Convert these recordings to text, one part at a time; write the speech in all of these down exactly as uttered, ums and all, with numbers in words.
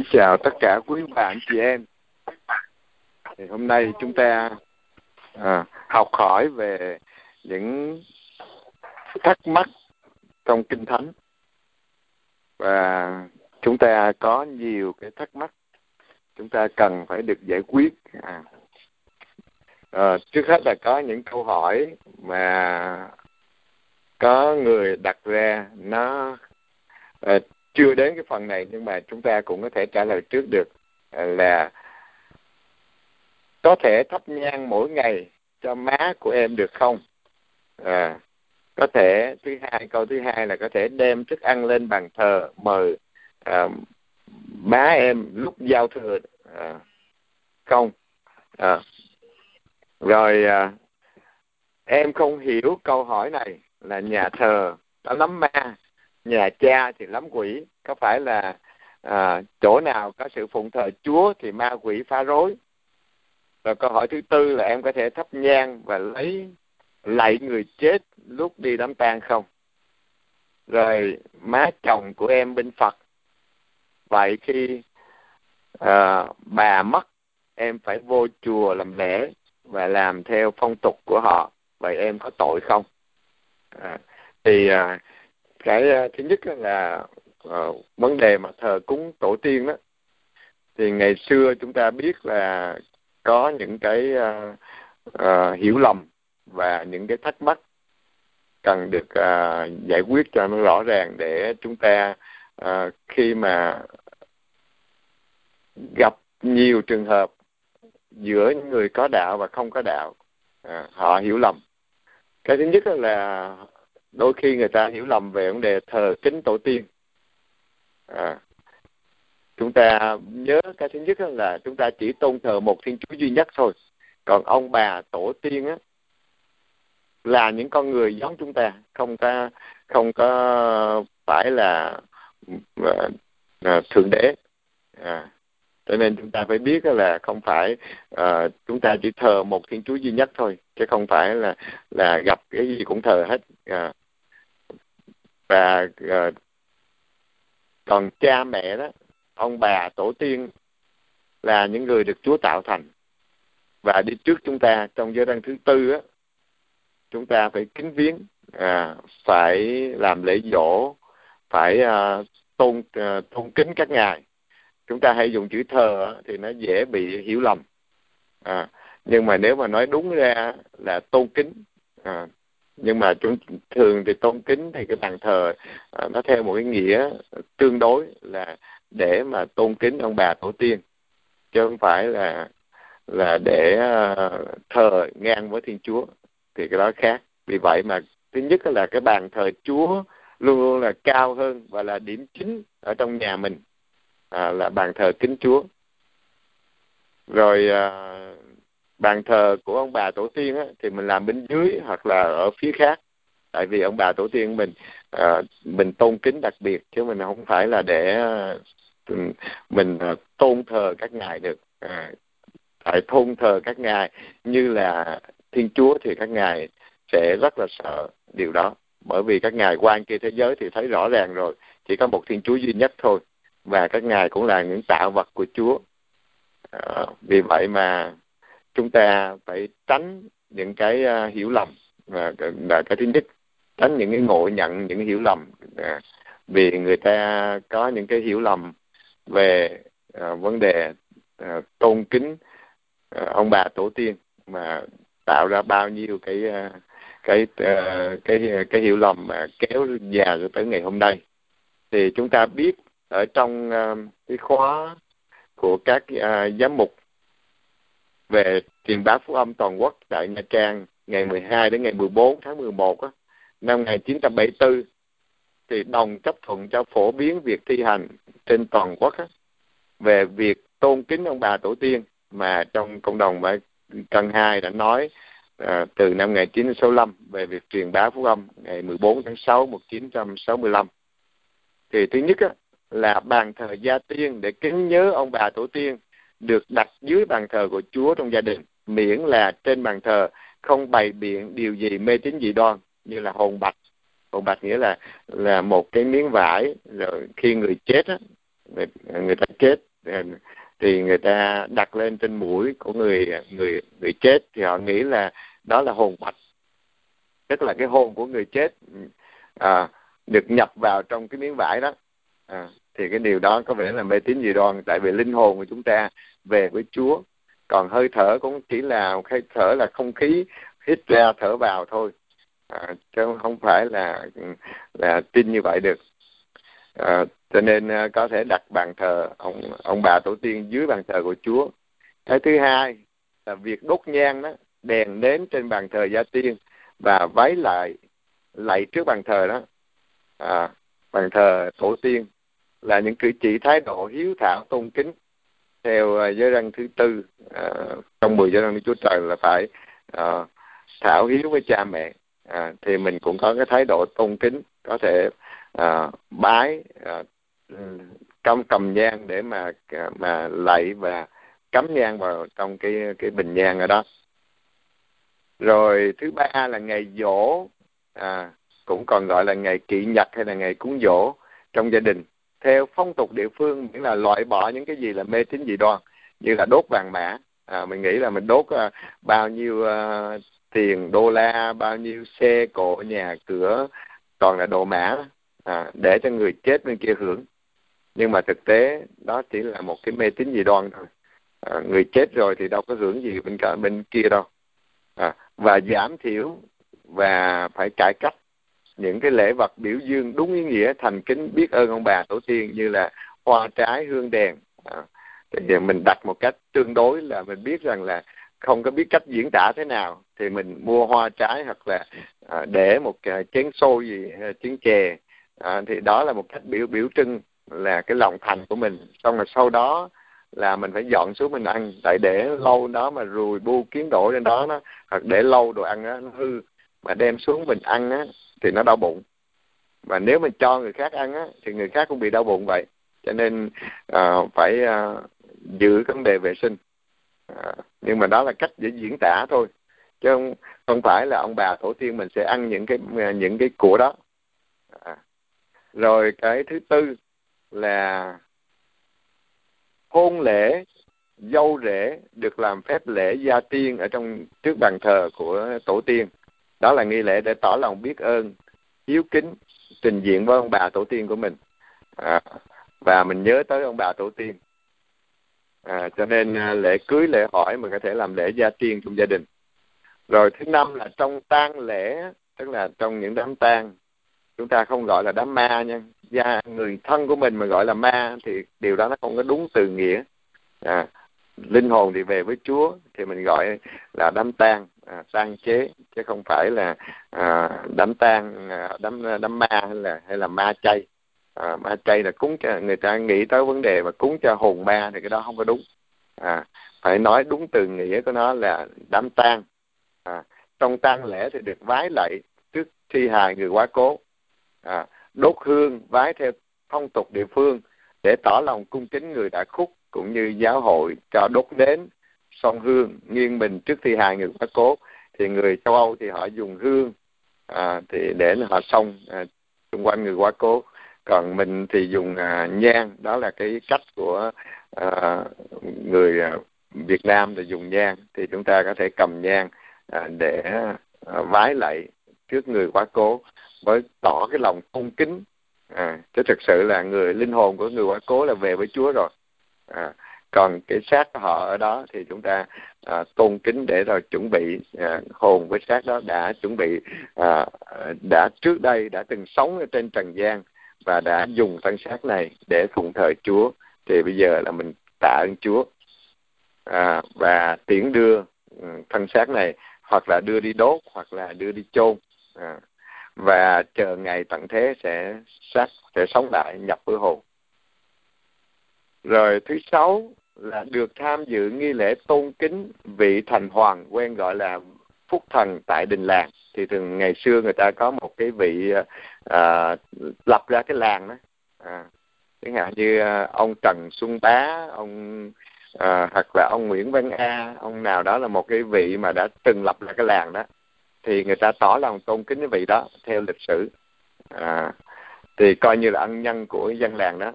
Kính chào tất cả quý bạn chị em. Thì hôm nay chúng ta à, học hỏi về những thắc mắc trong Kinh Thánh, và chúng ta có nhiều cái thắc mắc chúng ta cần phải được giải quyết. À, à, trước hết là có những câu hỏi mà có người đặt ra, nó à, chưa đến cái phần này nhưng mà chúng ta cũng có thể trả lời trước được, à, là có thể thắp nhang mỗi ngày cho má của em được không? À, có thể thứ hai câu thứ hai là có thể đem thức ăn lên bàn thờ mời à, má em lúc giao thừa à, không? À, rồi à, em không hiểu câu hỏi này là nhà thờ nó lắm ma, nhà cha thì lắm quỷ, có phải là à, chỗ nào có sự phụng thờ Chúa thì ma quỷ phá rối? Rồi câu hỏi thứ tư là em có thể thắp nhang và lấy lạy người chết lúc đi đám tang không? Rồi má chồng của em bên Phật, vậy khi à, bà mất em phải vô chùa làm lễ và làm theo phong tục của họ, vậy em có tội không? À, thì à, cái à, thứ nhất là à, vấn đề mà thờ cúng tổ tiên đó, thì ngày xưa chúng ta biết là có những cái uh, uh, hiểu lầm và những cái thắc mắc cần được uh, giải quyết cho nó rõ ràng, để chúng ta uh, khi mà gặp nhiều trường hợp giữa những người có đạo và không có đạo, uh, họ hiểu lầm. Cái thứ nhất là đôi khi người ta hiểu lầm về vấn đề thờ kính tổ tiên. À, chúng ta nhớ cái thứ nhất là chúng ta chỉ tôn thờ một Thiên Chúa duy nhất thôi. Còn ông bà tổ tiên á là những con người giống chúng ta, không có không có phải là uh, uh, thượng đế. À, cho nên chúng ta phải biết là không phải uh, chúng ta chỉ thờ một Thiên Chúa duy nhất thôi, chứ không phải là là gặp cái gì cũng thờ hết. À, và uh, còn cha mẹ đó, ông bà tổ tiên là những người được Chúa tạo thành và đi trước chúng ta. Trong giới răn thứ tư á, chúng ta phải kính viếng, à, phải làm lễ dỗ, phải à, tôn à, tôn kính các ngài. Chúng ta hay dùng chữ thờ thì nó dễ bị hiểu lầm, à, nhưng mà nếu mà nói đúng ra là tôn kính. À, nhưng mà chúng thường thì tôn kính thì cái bàn thờ à, nó theo một cái nghĩa tương đối là để mà tôn kính ông bà tổ tiên, chứ không phải là là để uh, thờ ngang với Thiên Chúa, thì cái đó khác. Vì vậy mà thứ nhất là cái bàn thờ Chúa luôn luôn là cao hơn và là điểm chính ở trong nhà mình, à, là bàn thờ kính Chúa. Rồi à, bàn thờ của ông bà tổ tiên á, thì mình làm bên dưới hoặc là ở phía khác, tại vì ông bà tổ tiên mình à, mình tôn kính đặc biệt, chứ mình không phải là để à, mình à, tôn thờ các ngài được. À, tại tôn thờ các ngài như là Thiên Chúa thì các ngài sẽ rất là sợ điều đó, bởi vì các ngài quan kia thế giới thì thấy rõ ràng rồi, chỉ có một Thiên Chúa duy nhất thôi, và các ngài cũng là những tạo vật của Chúa. À, vì vậy mà chúng ta phải tránh những cái uh, hiểu lầm, là, là cái thứ nhất, tránh những cái ngộ nhận, những cái hiểu lầm. À, vì người ta có những cái hiểu lầm về uh, vấn đề uh, tôn kính uh, ông bà tổ tiên, mà tạo ra bao nhiêu cái uh, cái uh, cái cái hiểu lầm mà kéo dài cho tới ngày hôm nay. Thì chúng ta biết ở trong uh, cái khóa của các uh, giám mục về truyền bá phúc âm toàn quốc tại Nha Trang ngày mười hai đến ngày mười bốn tháng mười một á, năm một nghìn chín trăm bảy mươi tư, thì đồng chấp thuận cho phổ biến việc thi hành trên toàn quốc á, về việc tôn kính ông bà tổ tiên, mà trong cộng đồng và Cần Hai đã nói à, từ năm một nghìn chín trăm sáu mươi lăm về việc truyền bá phúc âm ngày mười bốn tháng sáu năm một nghìn chín trăm sáu mươi lăm. Thì thứ nhất á, là bàn thờ gia tiên để kính nhớ ông bà tổ tiên được đặt dưới bàn thờ của Chúa trong gia đình, miễn là trên bàn thờ không bày biện điều gì mê tín dị đoan, như là hồn bạch. Hồn bạch nghĩa là là một cái miếng vải, rồi khi người chết á, người, người ta chết thì người ta đặt lên trên mũi của người người người chết, thì họ nghĩ là đó là hồn phách, tức là cái hồn của người chết à, được nhập vào trong cái miếng vải đó. À, thì cái điều đó có vẻ là mê tín dị đoan, tại vì linh hồn của chúng ta về với Chúa, còn hơi thở cũng chỉ là hơi thở là không khí hít ra thở vào thôi, à, chứ không phải là là tin như vậy được. À, cho nên có thể đặt bàn thờ ông ông bà tổ tiên dưới bàn thờ của Chúa. Cái thứ hai là việc đốt nhang đó, đèn nến trên bàn thờ gia tiên và vái lại lạy trước bàn thờ đó, à, bàn thờ tổ tiên, là những cử chỉ thái độ hiếu thảo tôn kính theo giới răn thứ tư à, trong mười giới răn Đức Chúa Trời là phải à, thảo hiếu với cha mẹ. À, thì mình cũng có cái thái độ tôn kính, có thể à, bái à, cầm cầm nhang để mà mà lạy và cắm nhang vào trong cái cái bình nhang ở đó. Rồi thứ ba là ngày giỗ, à, cũng còn gọi là ngày kỵ nhật hay là ngày cúng giỗ trong gia đình, theo phong tục địa phương, miễn là loại bỏ những cái gì là mê tín dị đoan, như là đốt vàng mã. À, mình nghĩ là mình đốt uh, bao nhiêu uh, tiền đô la, bao nhiêu xe cộ nhà cửa toàn là đồ mã, à, để cho người chết bên kia hưởng. Nhưng mà thực tế đó chỉ là một cái mê tín dị đoan thôi. À, người chết rồi thì đâu có hưởng gì bên cả bên kia đâu. À, và giảm thiểu và phải cải cách những cái lễ vật biểu dương đúng ý nghĩa thành kính biết ơn ông bà tổ tiên, như là hoa trái hương đèn. À, thì mình đặt một cách tương đối là mình biết rằng là không có biết cách diễn tả thế nào, thì mình mua hoa trái hoặc là à, để một uh, chén xôi gì, chén chè, à, thì đó là một cách biểu biểu trưng là cái lòng thành của mình. Xong rồi sau đó là mình phải dọn xuống mình ăn, tại để lâu đó mà ruồi bu kiến đổ lên đó, nó hoặc để lâu đồ ăn đó, nó hư, mà đem xuống mình ăn á thì nó đau bụng, và nếu mình cho người khác ăn á thì người khác cũng bị đau bụng vậy. Cho nên à, phải à, giữ vấn đề vệ sinh. À, nhưng mà đó là cách để diễn tả thôi, chứ không, không phải là ông bà tổ tiên mình sẽ ăn những cái những cái của đó. À, rồi cái thứ tư là hôn lễ dâu rể được làm phép lễ gia tiên ở trong trước bàn thờ của tổ tiên. Đó là nghi lễ để tỏ lòng biết ơn, hiếu kính, trình diện với ông bà tổ tiên của mình, à, và mình nhớ tới ông bà tổ tiên. À, cho nên à, lễ cưới, lễ hỏi mình có thể làm lễ gia tiên trong gia đình. Rồi thứ năm là trong tang lễ, tức là trong những đám tang, chúng ta không gọi là đám ma nha. Gia người thân của mình mà gọi là ma thì điều đó nó không có đúng từ nghĩa. À, linh hồn thì về với Chúa thì mình gọi là đám tang, à, tang chế, chứ không phải là à, đám tang, à, đám đám ma hay là hay là ma chay. À, ma chay là cúng cho người ta nghĩ tới vấn đề mà cúng cho hồn ma, thì cái đó không có đúng. À, phải nói đúng từ nghĩa của nó là đám tang. À, trong tang lễ thì được vái lạy trước thi hài người quá cố, à, đốt hương vái theo phong tục địa phương để tỏ lòng cung kính người đã khuất, cũng như giáo hội cho đốt nến, son hương nghiêng mình trước thi hài người quá cố. Thì người châu Âu thì họ dùng hương à, thì để họ xông à, xung quanh người quá cố, còn mình thì dùng à, nhang. Đó là cái cách của à, người à, Việt Nam thì dùng nhang, thì chúng ta có thể cầm nhang à, để à, vái lạy trước người quá cố với tỏ cái lòng tôn kính. À, chứ thực sự là người linh hồn của người quá cố là về với Chúa rồi. À, còn cái xác của họ ở đó thì chúng ta à, tôn kính để rồi chuẩn bị à, hồn với xác đó đã chuẩn bị à, đã trước đây đã từng sống ở trên trần gian và đã dùng thân xác này để phụng thờ Chúa, thì bây giờ là mình tạ ơn Chúa à, và tiễn đưa thân xác này hoặc là đưa đi đốt hoặc là đưa đi chôn, à, và chờ ngày tận thế sẽ xác sẽ sống lại nhập với hồn. Rồi thứ sáu là được tham dự nghi lễ tôn kính vị thành hoàng, quen gọi là phúc thần tại đình làng. Thì thường ngày xưa người ta có một cái vị à, lập ra cái làng đó, à, chẳng hạn như à, ông Trần Xuân Bá, ông à, hoặc là ông Nguyễn Văn A, ông nào đó là một cái vị mà đã từng lập ra cái làng đó, thì người ta tỏ lòng tôn kính cái vị đó theo lịch sử, à, thì coi như là ân nhân của dân làng đó.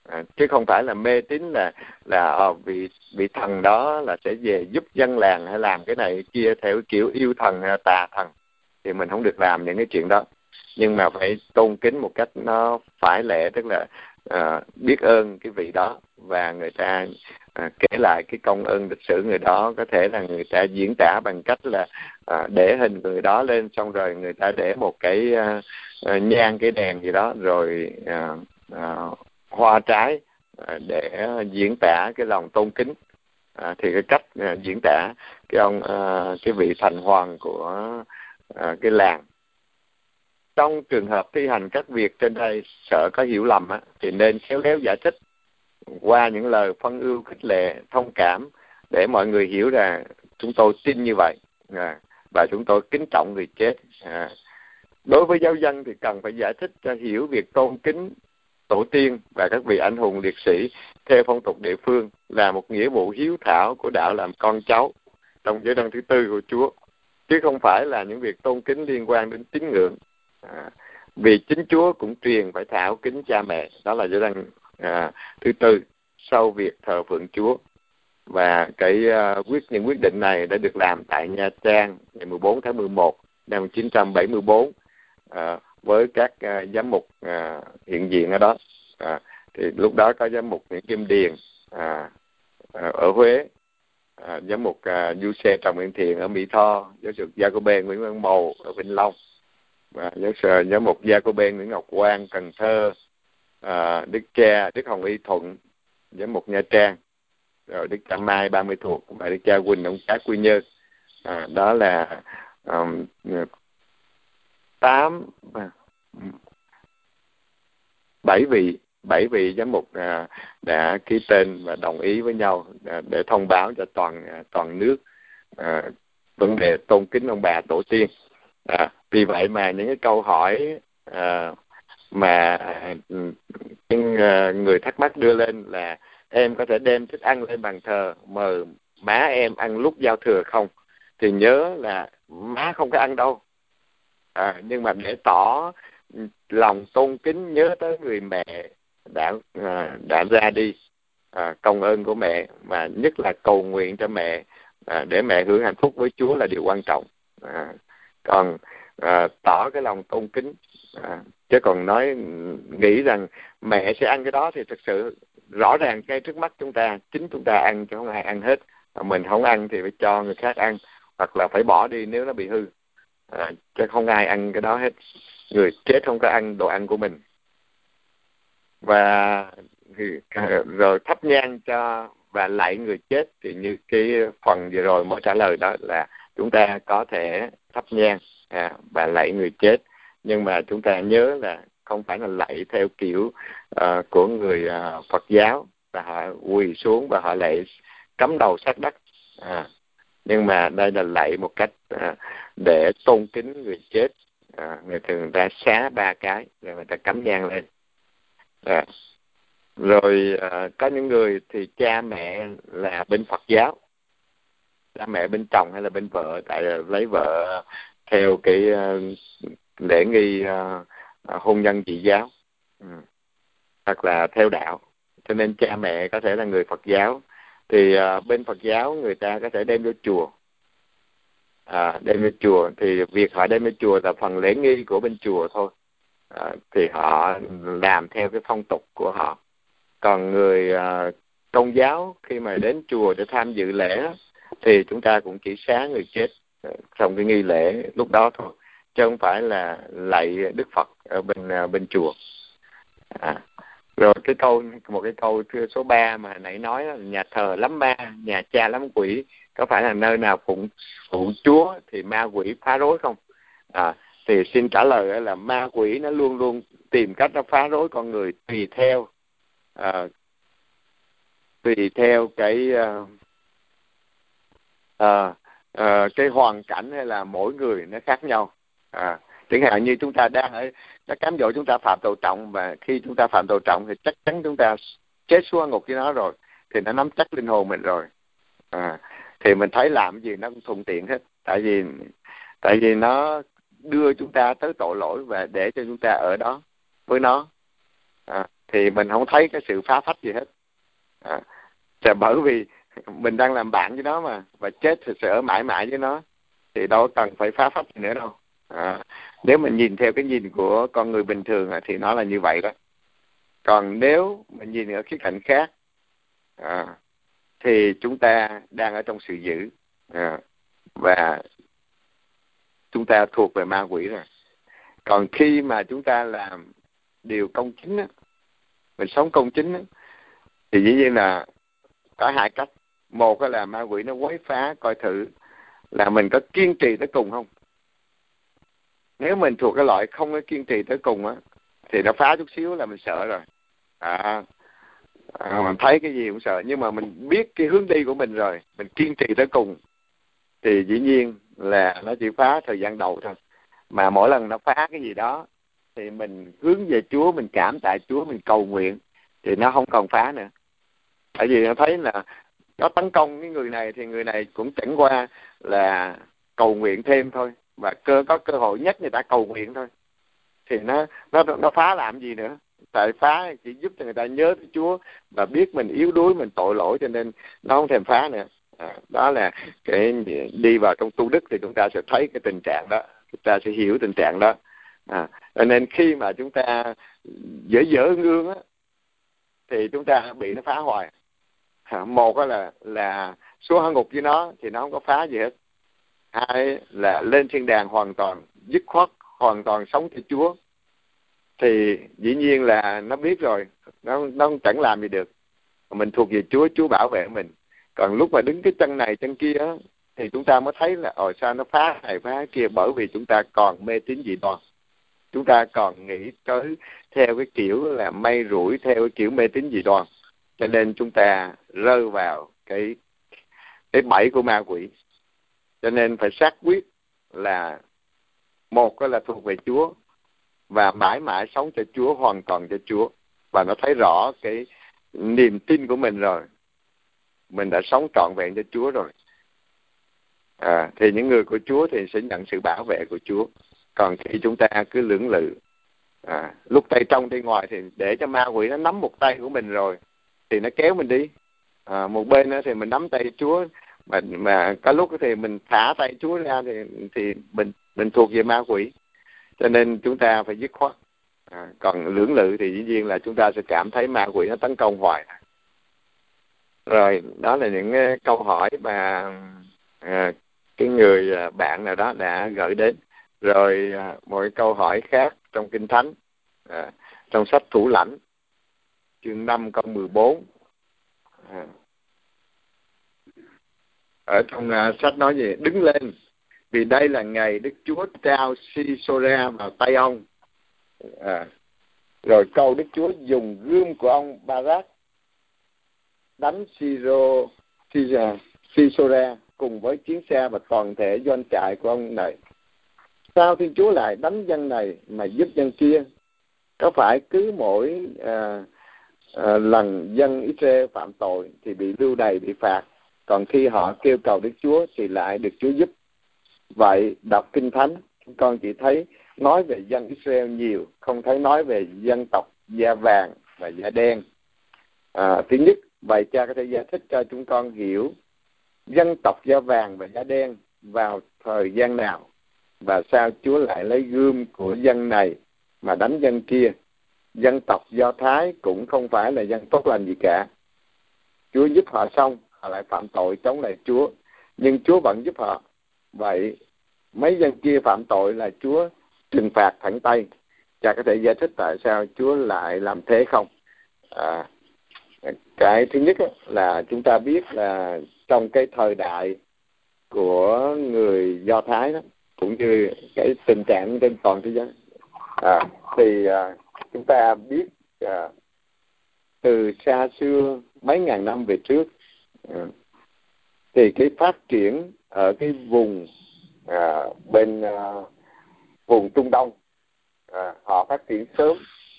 à, chứ không phải là mê tín là là ờ, vị vị thần đó là sẽ về giúp dân làng hay làm cái này cái kia theo kiểu yêu thần hay tà thần, thì mình không được làm những cái chuyện đó. Nhưng mà phải tôn kính một cách nó phải lệ, tức là à, biết ơn cái vị đó, và người ta à, kể lại cái công ơn lịch sử người đó. Có thể là người ta diễn tả bằng cách là à, để hình người đó lên, xong rồi người ta để một cái à, à, nhang cái đèn gì đó, rồi à, à, hoa trái à, để diễn tả cái lòng tôn kính. À, thì cái cách à, diễn tả cái ông à, cái vị thành hoàng của à, cái làng. Trong trường hợp thi hành các việc trên đây sợ có hiểu lầm á, thì nên khéo léo giải thích qua những lời phân ưu khích lệ thông cảm, để mọi người hiểu rằng chúng tôi tin như vậy à, và chúng tôi kính trọng người chết. À, đối với giáo dân thì cần phải giải thích cho hiểu việc tôn kính tổ tiên và các vị anh hùng liệt sĩ theo phong tục địa phương là một nghĩa vụ hiếu thảo của đạo làm con cháu trong giới đăng thứ tư của Chúa, chứ không phải là những việc tôn kính liên quan đến tín ngưỡng. À, vì chính Chúa cũng truyền phải thảo kính cha mẹ, đó là giới đăng à, thứ tư sau việc thờ phượng Chúa. Và cái uh, quyết những quyết định này đã được làm tại Nha Trang ngày mười bốn tháng mười một năm một nghìn chín trăm bảy mươi tư à, với các uh, giám mục uh, hiện diện ở đó. À, thì lúc đó có giám mục Nguyễn Kim Điền à, à, ở Huế, à, giám mục uh, Du Xe Trần Nguyễn Thiện ở Mỹ Tho, giáo sư Gia-cô-bê Nguyễn Văn Mầu ở Vĩnh Long, và giáo sư giám mục Gia-cô-bê Nguyễn Ngọc Quang Cần Thơ, à, Đức Cha Đức Hồng Y Thuận giám mục Nha Trang, rồi Đức Cha Mai Ba Mươi Thuộc và Đức Cha Quỳnh ông Cá Quy Nhơn. À, đó là um, tám bảy vị bảy vị giám mục à, đã ký tên và đồng ý với nhau à, để thông báo cho toàn à, toàn nước à, vấn đề tôn kính ông bà tổ tiên. À, vì vậy mà những cái câu hỏi à, mà cái người thắc mắc đưa lên là em có thể đem thức ăn lên bàn thờ mời má em ăn lúc giao thừa không, thì nhớ là má không có ăn đâu. À, nhưng mà để tỏ lòng tôn kính, nhớ tới người mẹ đã à, đã ra đi, à, công ơn của mẹ, mà nhất là cầu nguyện cho mẹ à, để mẹ hưởng hạnh phúc với Chúa là điều quan trọng. À, còn à, tỏ cái lòng tôn kính, à, chứ còn nói nghĩ rằng mẹ sẽ ăn cái đó thì thực sự rõ ràng ngay trước mắt chúng ta, chính chúng ta ăn chứ không ai ăn hết. À, mình không ăn thì phải cho người khác ăn, hoặc là phải bỏ đi nếu nó bị hư. À, chứ không ai ăn cái đó hết. Người chết không có ăn đồ ăn của mình. Và rồi thắp nhang cho và lạy người chết, thì như cái phần vừa rồi mới trả lời đó là chúng ta có thể thắp nhang à, và lạy người chết, nhưng mà chúng ta nhớ là không phải là lạy theo kiểu uh, của người uh, Phật giáo, và họ quỳ xuống và họ lạy cắm đầu sát đất. À, nhưng mà đây là lạy một cách à, để tôn kính người chết. À, người thường ta xá ba cái rồi người ta cắm nhang lên. À, rồi à, có những người thì cha mẹ là bên Phật giáo, cha mẹ bên chồng hay là bên vợ, tại lấy vợ theo cái uh, lễ nghi uh, hôn nhân dị giáo, ừ, hoặc là theo đạo, cho nên cha mẹ có thể là người Phật giáo. Thì uh, bên Phật giáo người ta có thể đem vô chùa. À, đem đến chùa thì việc họ đem đến chùa là phần lễ nghi của bên chùa thôi. À, thì họ làm theo cái phong tục của họ. Còn người à, công giáo khi mà đến chùa để tham dự lễ thì chúng ta cũng chỉ xá người chết trong cái nghi lễ lúc đó thôi, chứ không phải là lạy Đức Phật ở bên à, bên chùa. À, rồi cái câu một cái câu số ba mà nãy nói là nhà thờ lắm ma, nhà cha lắm quỷ, có phải là nơi nào phụng phụng Chúa thì ma quỷ phá rối không? À, thì xin trả lời là ma quỷ nó luôn luôn tìm cách nó phá rối con người tùy theo à, tùy theo cái à, à, à, cái hoàn cảnh hay là mỗi người nó khác nhau. À, chẳng hạn như chúng ta đang ở nó cám dỗ chúng ta phạm tội trọng, và khi chúng ta phạm tội trọng thì chắc chắn chúng ta chết xuống ngục với nó rồi, thì nó nắm chắc linh hồn mình rồi. À, thì mình thấy làm gì nó cũng thuận tiện hết, tại vì tại vì nó đưa chúng ta tới tội lỗi và để cho chúng ta ở đó với nó. à, thì mình không thấy cái sự phá phách gì hết. À, là bởi vì mình đang làm bạn với nó mà, và chết thì sẽ ở mãi mãi với nó, thì đâu cần phải phá phách gì nữa đâu. À, nếu mình nhìn theo cái nhìn của con người bình thường thì nó là như vậy đó. Còn nếu mình nhìn ở khía cạnh khác, à, thì chúng ta đang ở trong sự dữ, à, và chúng ta thuộc về ma quỷ rồi. Còn khi mà chúng ta làm điều công chính á, mình sống công chính á, thì dĩ nhiên là có hai cách. Một là ma quỷ nó quấy phá coi thử là mình có kiên trì tới cùng không. Nếu mình thuộc cái loại không có kiên trì tới cùng á, thì nó phá chút xíu là mình sợ rồi. À, à, mình thấy cái gì cũng sợ. Nhưng mà mình biết cái hướng đi của mình rồi, mình kiên trì tới cùng, thì dĩ nhiên là nó chỉ phá thời gian đầu thôi. Mà mỗi lần nó phá cái gì đó thì mình hướng về Chúa, mình cảm tạ Chúa, mình cầu nguyện, thì nó không còn phá nữa. Tại vì nó thấy là nó tấn công cái người này thì người này cũng chẳng qua là cầu nguyện thêm thôi, và cơ có cơ hội nhất người ta cầu nguyện thôi, thì nó nó nó phá làm gì nữa. Tại phá chỉ giúp cho người ta nhớ tới Chúa và biết mình yếu đuối, mình tội lỗi, cho nên nó không thèm phá nữa. À, đó là cái đi vào trong tu đức thì chúng ta sẽ thấy cái tình trạng đó, chúng ta sẽ hiểu tình trạng đó. À, cho nên khi mà chúng ta dở dở ngương á, thì chúng ta bị nó phá hoài. À, một là là xuống hỏa ngục với nó thì nó không có phá gì hết. Hai là lên thiên đàng hoàn toàn dứt khoát, hoàn toàn sống cho Chúa, thì dĩ nhiên là nó biết rồi, nó nó chẳng làm gì được. Mình thuộc về Chúa, Chúa bảo vệ mình. Còn lúc mà đứng cái chân này chân kia á, thì chúng ta mới thấy là ồ sao nó phá này phá kia, bởi vì chúng ta còn mê tín dị đoan, chúng ta còn nghĩ tới theo cái kiểu là may rủi, theo cái kiểu mê tín dị đoan, cho nên chúng ta rơi vào cái cái bẫy của ma quỷ. Cho nên phải xác quyết là một là thuộc về Chúa và mãi mãi sống cho Chúa, hoàn toàn cho Chúa, và nó thấy rõ cái niềm tin của mình rồi, mình đã sống trọn vẹn cho Chúa rồi. À, thì những người của Chúa thì sẽ nhận sự bảo vệ của Chúa. Còn khi chúng ta cứ lưỡng lự, à, lúc tay trong tay ngoài, thì để cho ma quỷ nó nắm một tay của mình rồi thì nó kéo mình đi. À, một bên nữa thì mình nắm tay Chúa, mà mà có lúc thì mình thả tay Chúa ra thì thì mình mình thuộc về ma quỷ. Cho nên chúng ta phải dứt khoát. À, còn lưỡng lự thì dĩ nhiên là chúng ta sẽ cảm thấy ma quỷ nó tấn công hoài. Rồi, đó là những uh, câu hỏi mà uh, cái người uh, bạn nào đó đã gửi đến. Rồi uh, một câu hỏi khác trong Kinh Thánh, uh, trong sách Thủ Lãnh chương năm câu mười bốn. À, ở trong uh, sách nói gì? Đứng lên, vì đây là ngày Đức Chúa trao Sisora vào tay ông. À, rồi câu Đức Chúa dùng gươm của ông Barak đánh Siro, Sisora, Sisora cùng với chiến xe và toàn thể doanh trại của ông này. Sao Thiên Chúa lại đánh dân này mà giúp dân kia? Có phải cứ mỗi à, à, lần dân Israel phạm tội thì bị lưu đày, bị phạt, còn khi họ kêu cầu Đức Chúa thì lại được Chúa giúp? Vậy đọc Kinh Thánh, con chỉ thấy nói về dân Israel nhiều, không thấy nói về dân tộc da vàng và da đen. À, thứ nhất, vậy cha có thể giải thích cho chúng con hiểu dân tộc da vàng và da đen vào thời gian nào, và sao Chúa lại lấy gươm của dân này mà đánh dân kia? Dân tộc Do Thái cũng không phải là dân tốt lành gì cả. Chúa giúp họ xong, họ lại phạm tội chống lại Chúa, nhưng Chúa vẫn giúp họ. Vậy mấy dân kia phạm tội là Chúa trừng phạt thẳng tay. Cha có thể giải thích tại sao Chúa lại làm thế không? À, cái thứ nhất là chúng ta biết là trong cái thời đại của người Do Thái đó, cũng như cái tình trạng trên toàn thế giới, à, thì à, chúng ta biết à, từ xa xưa mấy ngàn năm về trước, à, thì cái phát triển ở cái vùng à, bên à, vùng Trung Đông, à, họ phát triển sớm,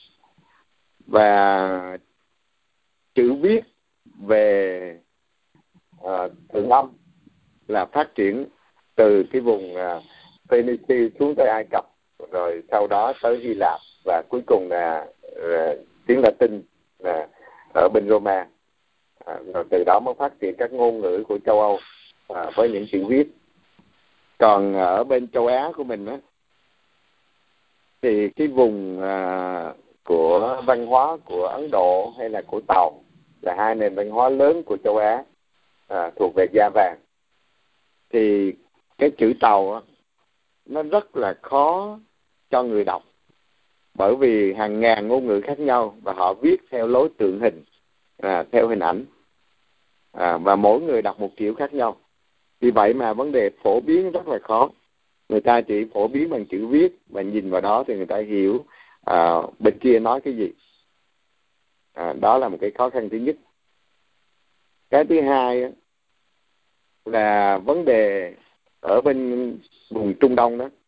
và chữ viết về à, Thượng Âm là phát triển từ cái vùng à, Phoenicia xuống tới Ai Cập, rồi sau đó tới Hy Lạp, và cuối cùng là à, tiếng Latin à, ở bên Roma, à, rồi từ đó mới phát triển các ngôn ngữ của châu Âu à, với những chữ viết. Còn ở bên châu Á của mình á, thì cái vùng à, của văn hóa của Ấn Độ hay là của Tàu là hai nền văn hóa lớn của châu Á, à, thuộc về da vàng. Thì cái chữ Tàu á, nó rất là khó cho người đọc, bởi vì hàng ngàn ngôn ngữ khác nhau và họ viết theo lối tượng hình, à, theo hình ảnh, à, và mỗi người đọc một kiểu khác nhau. Vì vậy mà vấn đề phổ biến rất là khó. Người ta chỉ phổ biến bằng chữ viết, và nhìn vào đó thì người ta hiểu à, bên kia nói cái gì. À, đó là một cái khó khăn thứ nhất. Cái thứ hai là vấn đề ở bên vùng Trung Đông đó,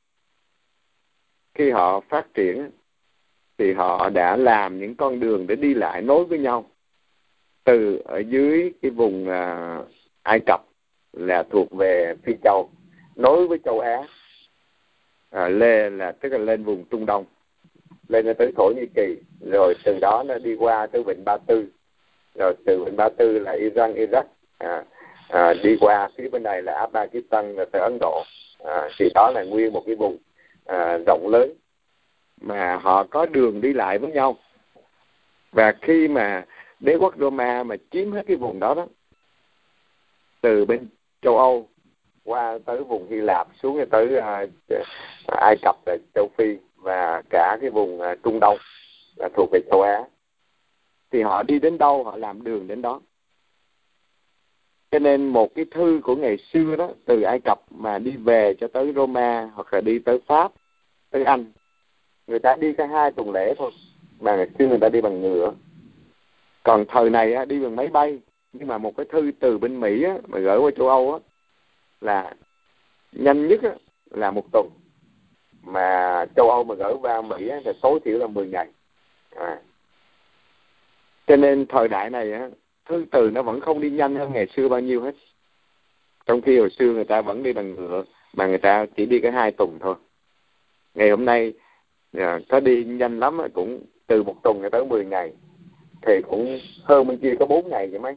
khi họ phát triển thì họ đã làm những con đường để đi lại nối với nhau từ ở dưới cái vùng à, Ai Cập là thuộc về Phi Châu, nối với châu Á, à, lên là tức là lên vùng Trung Đông, lên tới Thổ Nhĩ Kỳ, rồi từ đó nó đi qua tới Vịnh Ba Tư, rồi từ Vịnh Ba Tư là Iran, Iraq, à, à, đi qua phía bên này là Afghanistan, rồi tới Ấn Độ, à, thì đó là nguyên một cái vùng à, rộng lớn mà họ có đường đi lại với nhau. Và khi mà đế quốc Roma mà chiếm hết cái vùng đó đó, từ bên châu Âu qua tới vùng Hy Lạp, xuống tới uh, Ai Cập là châu Phi, và cả cái vùng uh, Trung Đông là thuộc về châu Á, thì họ đi đến đâu họ làm đường đến đó. Cho nên một cái thư của ngày xưa đó, từ Ai Cập mà đi về cho tới Roma hoặc là đi tới Pháp, tới Anh, người ta đi có hai tuần lễ thôi, mà ngày xưa người ta đi bằng ngựa. Còn thời này á, đi bằng máy bay. Nhưng mà một cái thư từ bên Mỹ á, mà gửi qua châu Âu á, là nhanh nhất á, là một tuần, mà châu Âu mà gửi qua Mỹ á, thì tối thiểu là mười ngày. À. Cho nên thời đại này á, thư từ nó vẫn không đi nhanh hơn ngày xưa bao nhiêu hết. Trong khi hồi xưa người ta vẫn đi bằng ngựa, mà người ta chỉ đi có hai tuần thôi. Ngày hôm nay à, có đi nhanh lắm cũng từ một tuần tới mười ngày, thì cũng hơn bên kia có bốn ngày vậy mấy.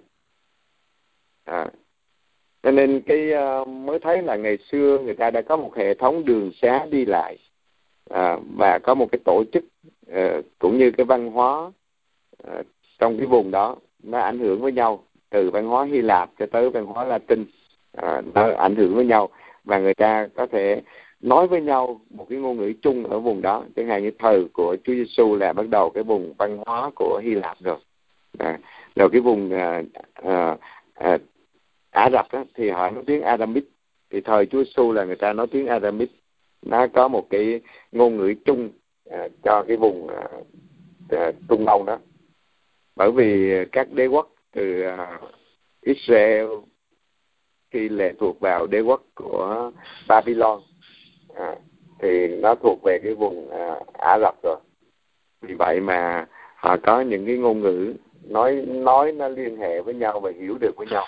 À. Cho nên cái uh, mới thấy là ngày xưa người ta đã có một hệ thống đường xá đi lại, à, và có một cái tổ chức uh, cũng như cái văn hóa uh, trong cái vùng đó nó ảnh hưởng với nhau, từ văn hóa Hy Lạp cho tới văn hóa Latin, à, nó ảnh hưởng với nhau, và người ta có thể nói với nhau một cái ngôn ngữ chung ở vùng đó. Chẳng hạn như thời của Chúa Giêsu là bắt đầu cái vùng văn hóa của Hy Lạp rồi, à, rồi cái vùng uh, uh, uh, Ả Rập đó, thì họ nói tiếng Aramic. Thì thời Chúa Giêsu là người ta nói tiếng Aramic, nó có một cái ngôn ngữ chung uh, cho cái vùng uh, uh, Trung Đông đó. Bởi vì các đế quốc từ uh, Israel khi lệ thuộc vào đế quốc của Babylon, à, thì nó thuộc về cái vùng uh, Ả Rập rồi. Vì vậy mà họ có những cái ngôn ngữ nói nói nó liên hệ với nhau và hiểu được với nhau.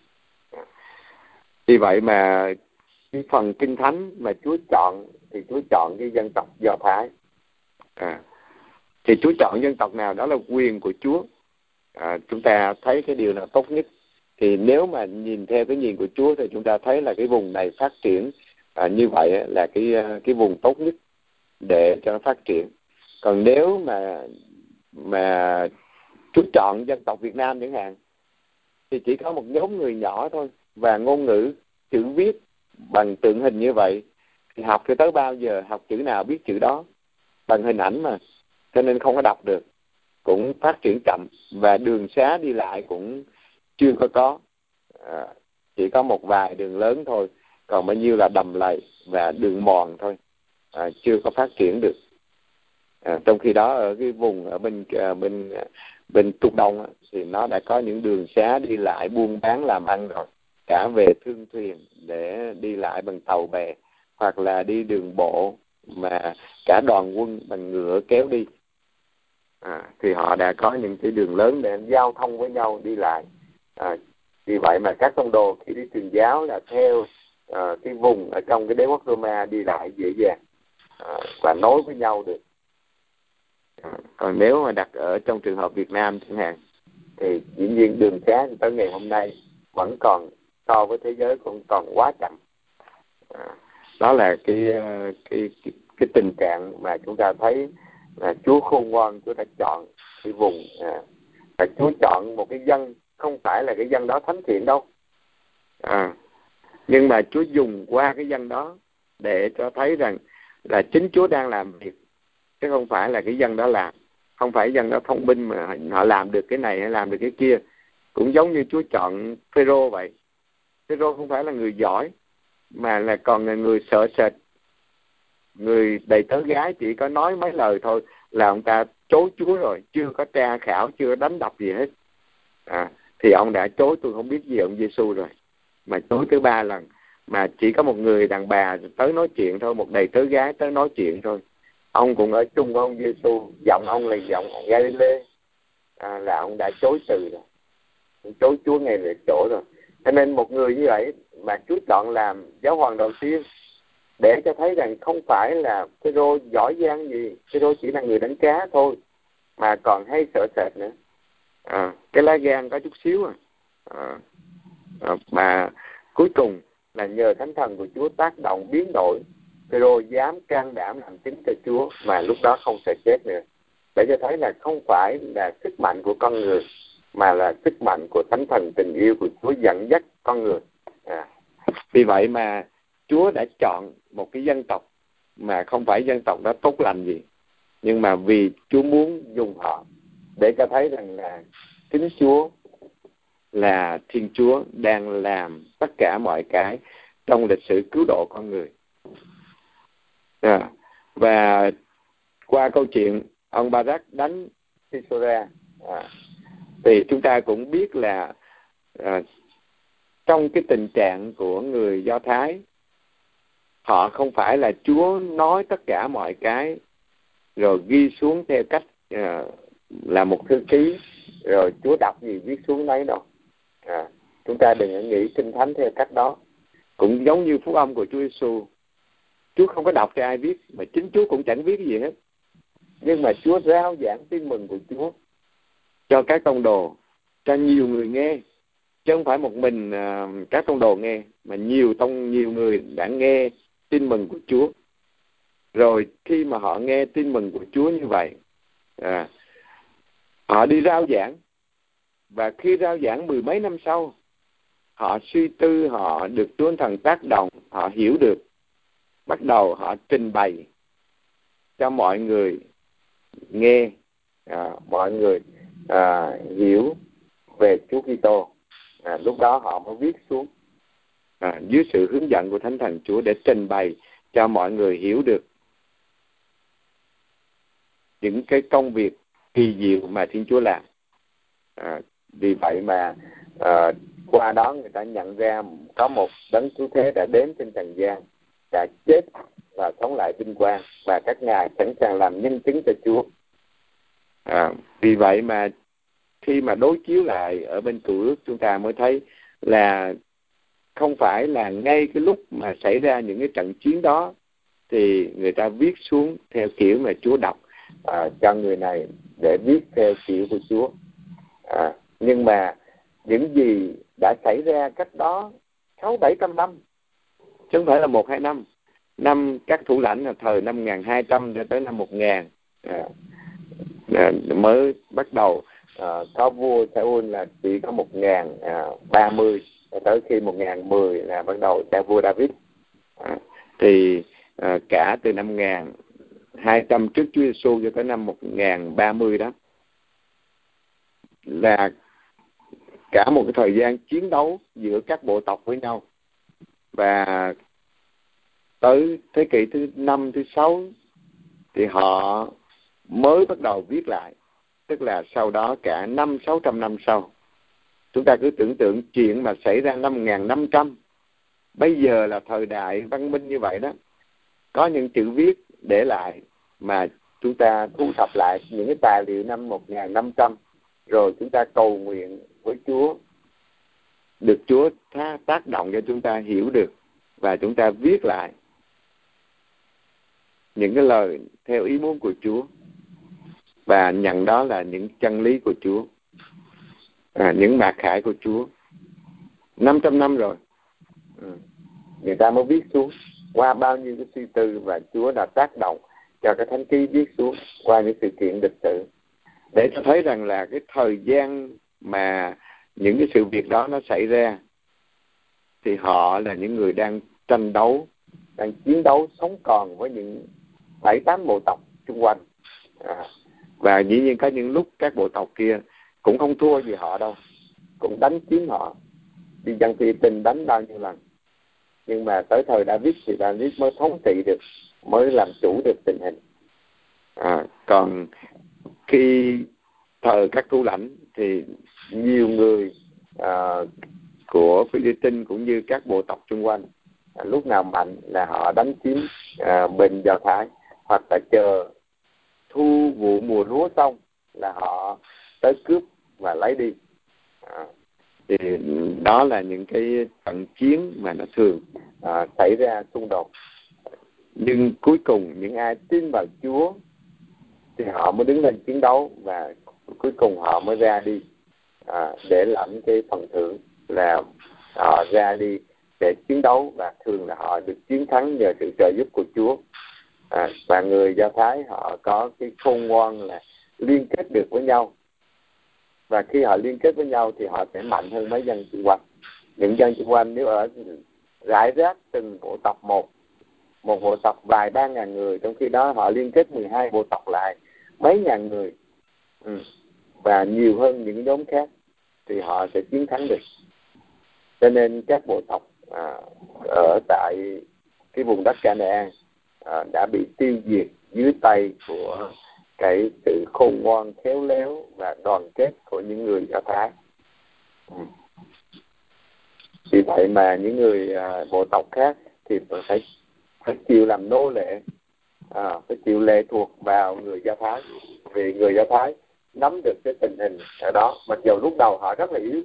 Vì vậy mà cái phần Kinh Thánh mà Chúa chọn thì Chúa chọn cái dân tộc Do Thái. À, thì Chúa chọn dân tộc nào đó là quyền của Chúa. À, chúng ta thấy cái điều nào tốt nhất. Thì nếu mà nhìn theo cái nhìn của Chúa thì chúng ta thấy là cái vùng này phát triển à, như vậy là cái cái vùng tốt nhất để cho nó phát triển. Còn nếu mà mà Chúa chọn dân tộc Việt Nam chẳng hạn, thì chỉ có một nhóm người nhỏ thôi, và ngôn ngữ chữ viết bằng tượng hình như vậy, thì học cho tới bao giờ, học chữ nào biết chữ đó, bằng hình ảnh mà, cho nên không có đọc được, cũng phát triển chậm, và đường xá đi lại cũng chưa có có, à, chỉ có một vài đường lớn thôi, còn bao nhiêu là đầm lầy và đường mòn thôi, à, chưa có phát triển được. À, trong khi đó ở cái vùng ở bên à, bên bên Trung Đông á, thì nó đã có những đường xá đi lại buôn bán làm ăn rồi, cả về thương thuyền để đi lại bằng tàu bè, hoặc là đi đường bộ mà cả đoàn quân bằng ngựa kéo đi. À, thì họ đã có những cái đường lớn để giao thông với nhau đi lại. À, vì vậy mà các tông đồ khi đi truyền giáo là theo uh, cái vùng ở trong cái đế quốc Roma đi lại dễ dàng, uh, và nối với nhau được. À, còn nếu mà đặt ở trong trường hợp Việt Nam chẳng hạn thì dĩ nhiên đường xá tới ngày hôm nay vẫn còn so với thế giới cũng còn quá chậm. À, đó là cái, cái cái cái tình trạng mà chúng ta thấy là Chúa khôn ngoan, Chúa đã chọn cái vùng, à, và Chúa chọn một cái dân, không phải là cái dân đó thánh thiện đâu, à, nhưng mà Chúa dùng qua cái dân đó để cho thấy rằng là chính Chúa đang làm việc, chứ không phải là cái dân đó làm. Không phải dân đó thông minh mà họ làm được cái này hay làm được cái kia. Cũng giống như Chúa chọn Phêrô vậy. Phêrô không phải là người giỏi, mà là còn là người sợ sệt, người đầy tớ gái, chỉ có nói mấy lời thôi là ông ta chối Chúa rồi, chưa có tra khảo, chưa có đánh đập gì hết. À, thì ông đã chối tôi không biết gì ông Giêsu rồi, mà chối tới ba lần, mà chỉ có một người đàn bà tới nói chuyện thôi, một đầy tớ gái tới nói chuyện thôi. Ông cũng ở chung với ông Giêsu, giọng ông là giọng Galilê, à, là ông đã chối từ rồi, ông chối Chúa ngay tại chỗ rồi. Cho nên một người như vậy mà Chúa chọn làm giáo hoàng đầu tiên, để cho thấy rằng không phải là Phêrô giỏi giang gì, Phêrô chỉ là người đánh cá thôi, mà còn hay sợ sệt nữa. À, cái lá gan có chút xíu à. À, à, mà cuối cùng là nhờ thánh thần của Chúa tác động biến đổi, Phêrô dám can đảm làm chứng cho Chúa, mà lúc đó không sợ chết nữa, để cho thấy là không phải là sức mạnh của con người, mà là sức mạnh của thánh thần tình yêu của Chúa dẫn dắt con người. À, vì vậy mà Chúa đã chọn một cái dân tộc mà không phải dân tộc đó tốt lành gì, nhưng mà vì Chúa muốn dùng họ để cho thấy rằng là chính Chúa là Thiên Chúa đang làm tất cả mọi cái trong lịch sử cứu độ con người. À, và qua câu chuyện ông Barak đánh Sisera, à, thì chúng ta cũng biết là à, trong cái tình trạng của người Do Thái, họ không phải là Chúa nói tất cả mọi cái rồi ghi xuống theo cách à, là một thư ký rồi Chúa đọc gì viết xuống đấy đâu. À, chúng ta đừng nghĩ kinh thánh theo cách đó. Cũng giống như phúc âm của Chúa Giêsu, Chúa không có đọc cho ai viết, mà chính Chúa cũng chẳng viết gì hết, nhưng mà Chúa rao giảng tin mừng của Chúa cho các tông đồ, cho nhiều người nghe, chứ không phải một mình uh, các tông đồ nghe, mà nhiều tông nhiều người đã nghe tin mừng của Chúa. Rồi khi mà họ nghe tin mừng của Chúa như vậy, à, họ đi rao giảng, và khi rao giảng mười mấy năm sau, họ suy tư, họ được Chúa Thần tác động, họ hiểu được, bắt đầu họ trình bày cho mọi người nghe, à, mọi người à, hiểu về Chúa Kitô. À, lúc đó họ mới viết xuống à, dưới sự hướng dẫn của Thánh Thần Chúa, để trình bày cho mọi người hiểu được những cái công việc kỳ diệu mà Thiên Chúa làm. À, vì vậy mà à, qua đó người ta nhận ra có một đấng cứu thế đã đến trên trần gian, đã chết và sống lại vinh quang, và các ngài sẵn sàng làm nhân chứng cho Chúa. À, vì vậy mà khi mà đối chiếu lại ở bên Cựu Ước, chúng ta mới thấy là không phải là ngay cái lúc mà xảy ra những cái trận chiến đó thì người ta viết xuống theo kiểu mà Chúa đọc à, cho người này để viết theo kiểu của Chúa. À, nhưng mà những gì đã xảy ra cách đó sáu bảy trăm năm, chứ không phải là một hai năm. Năm các thủ lãnh là thời năm một nghìn hai trăm cho tới năm một nghìn, à, à, mới bắt đầu à, có vua Saul là chỉ có một nghìn ba mươi, tới khi một nghìn mười là bắt đầu cha vua David. À, thì à, cả từ năm một nghìn hai trăm trước Chúa Giêsu cho tới năm một nghìn ba mươi đó là cả một cái thời gian chiến đấu giữa các bộ tộc với nhau. Và tới thế kỷ thứ năm, thứ sáu thì họ mới bắt đầu viết lại, tức là sau đó cả năm sáu trăm năm sau. Chúng ta cứ tưởng tượng chuyện mà xảy ra năm một nghìn năm trăm, bây giờ là thời đại văn minh như vậy đó, có những chữ viết để lại mà chúng ta thu thập lại những cái tài liệu năm một nghìn năm trăm, rồi chúng ta cầu nguyện với Chúa, được Chúa tác động cho chúng ta hiểu được, và chúng ta viết lại những cái lời theo ý muốn của Chúa. và nhận đó là những chân lý của Chúa, à, những mạt khải của Chúa. năm trăm năm rồi, ừ. người ta mới viết xuống qua bao nhiêu cái suy tư, và Chúa đã tác động cho cái thánh ký viết xuống qua những sự kiện lịch sử, để cho thấy rằng là cái thời gian mà những cái sự việc đó nó xảy ra thì họ là những người đang tranh đấu, đang chiến đấu sống còn với những bảy tám bộ tộc xung quanh, à, và dĩ nhiên có những lúc các bộ tộc kia cũng không thua gì họ đâu, cũng đánh chiếm họ, đi dân Philippines đánh bao nhiêu lần, nhưng mà tới thời David thì David mới thống trị được, mới làm chủ được tình hình. À, còn khi thời các thủ lãnh thì nhiều người à, của Philippines cũng như các bộ tộc xung quanh, à, lúc nào mạnh là họ đánh chiếm à, bên Do Thái, hoặc là chờ thu vụ mùa lúa xong là họ tới cướp và lấy đi. À, thì đó là những cái trận chiến mà nó thường à, xảy ra xung đột. Nhưng cuối cùng những ai tin vào Chúa thì họ mới đứng lên chiến đấu, và cuối cùng họ mới ra đi à, để lãnh cái phần thưởng là họ ra đi để chiến đấu, và thường là họ được chiến thắng nhờ sự trợ giúp của Chúa. À, và người Do Thái họ có cái khôn ngoan là liên kết được với nhau, và khi họ liên kết với nhau thì họ sẽ mạnh hơn mấy dân xung quanh. Những dân xung quanh nếu ở rải rác từng bộ tộc một, một bộ tộc vài ba ngàn người, trong khi đó họ liên kết mười hai bộ tộc lại mấy ngàn người, ừ. và nhiều hơn những nhóm khác, thì họ sẽ chiến thắng được. Cho nên các bộ tộc à, ở tại cái vùng đất Canaan à, đã bị tiêu diệt dưới tay của cái sự khôn ngoan, khéo léo và đoàn kết của những người Do Thái. Ừ. Vì vậy mà những người à, bộ tộc khác thì phải phải chịu làm nô lệ, à, phải chịu lệ thuộc vào người Do Thái, vì người Do Thái nắm được cái tình hình ở đó, mặc dù lúc đầu họ rất là yếu.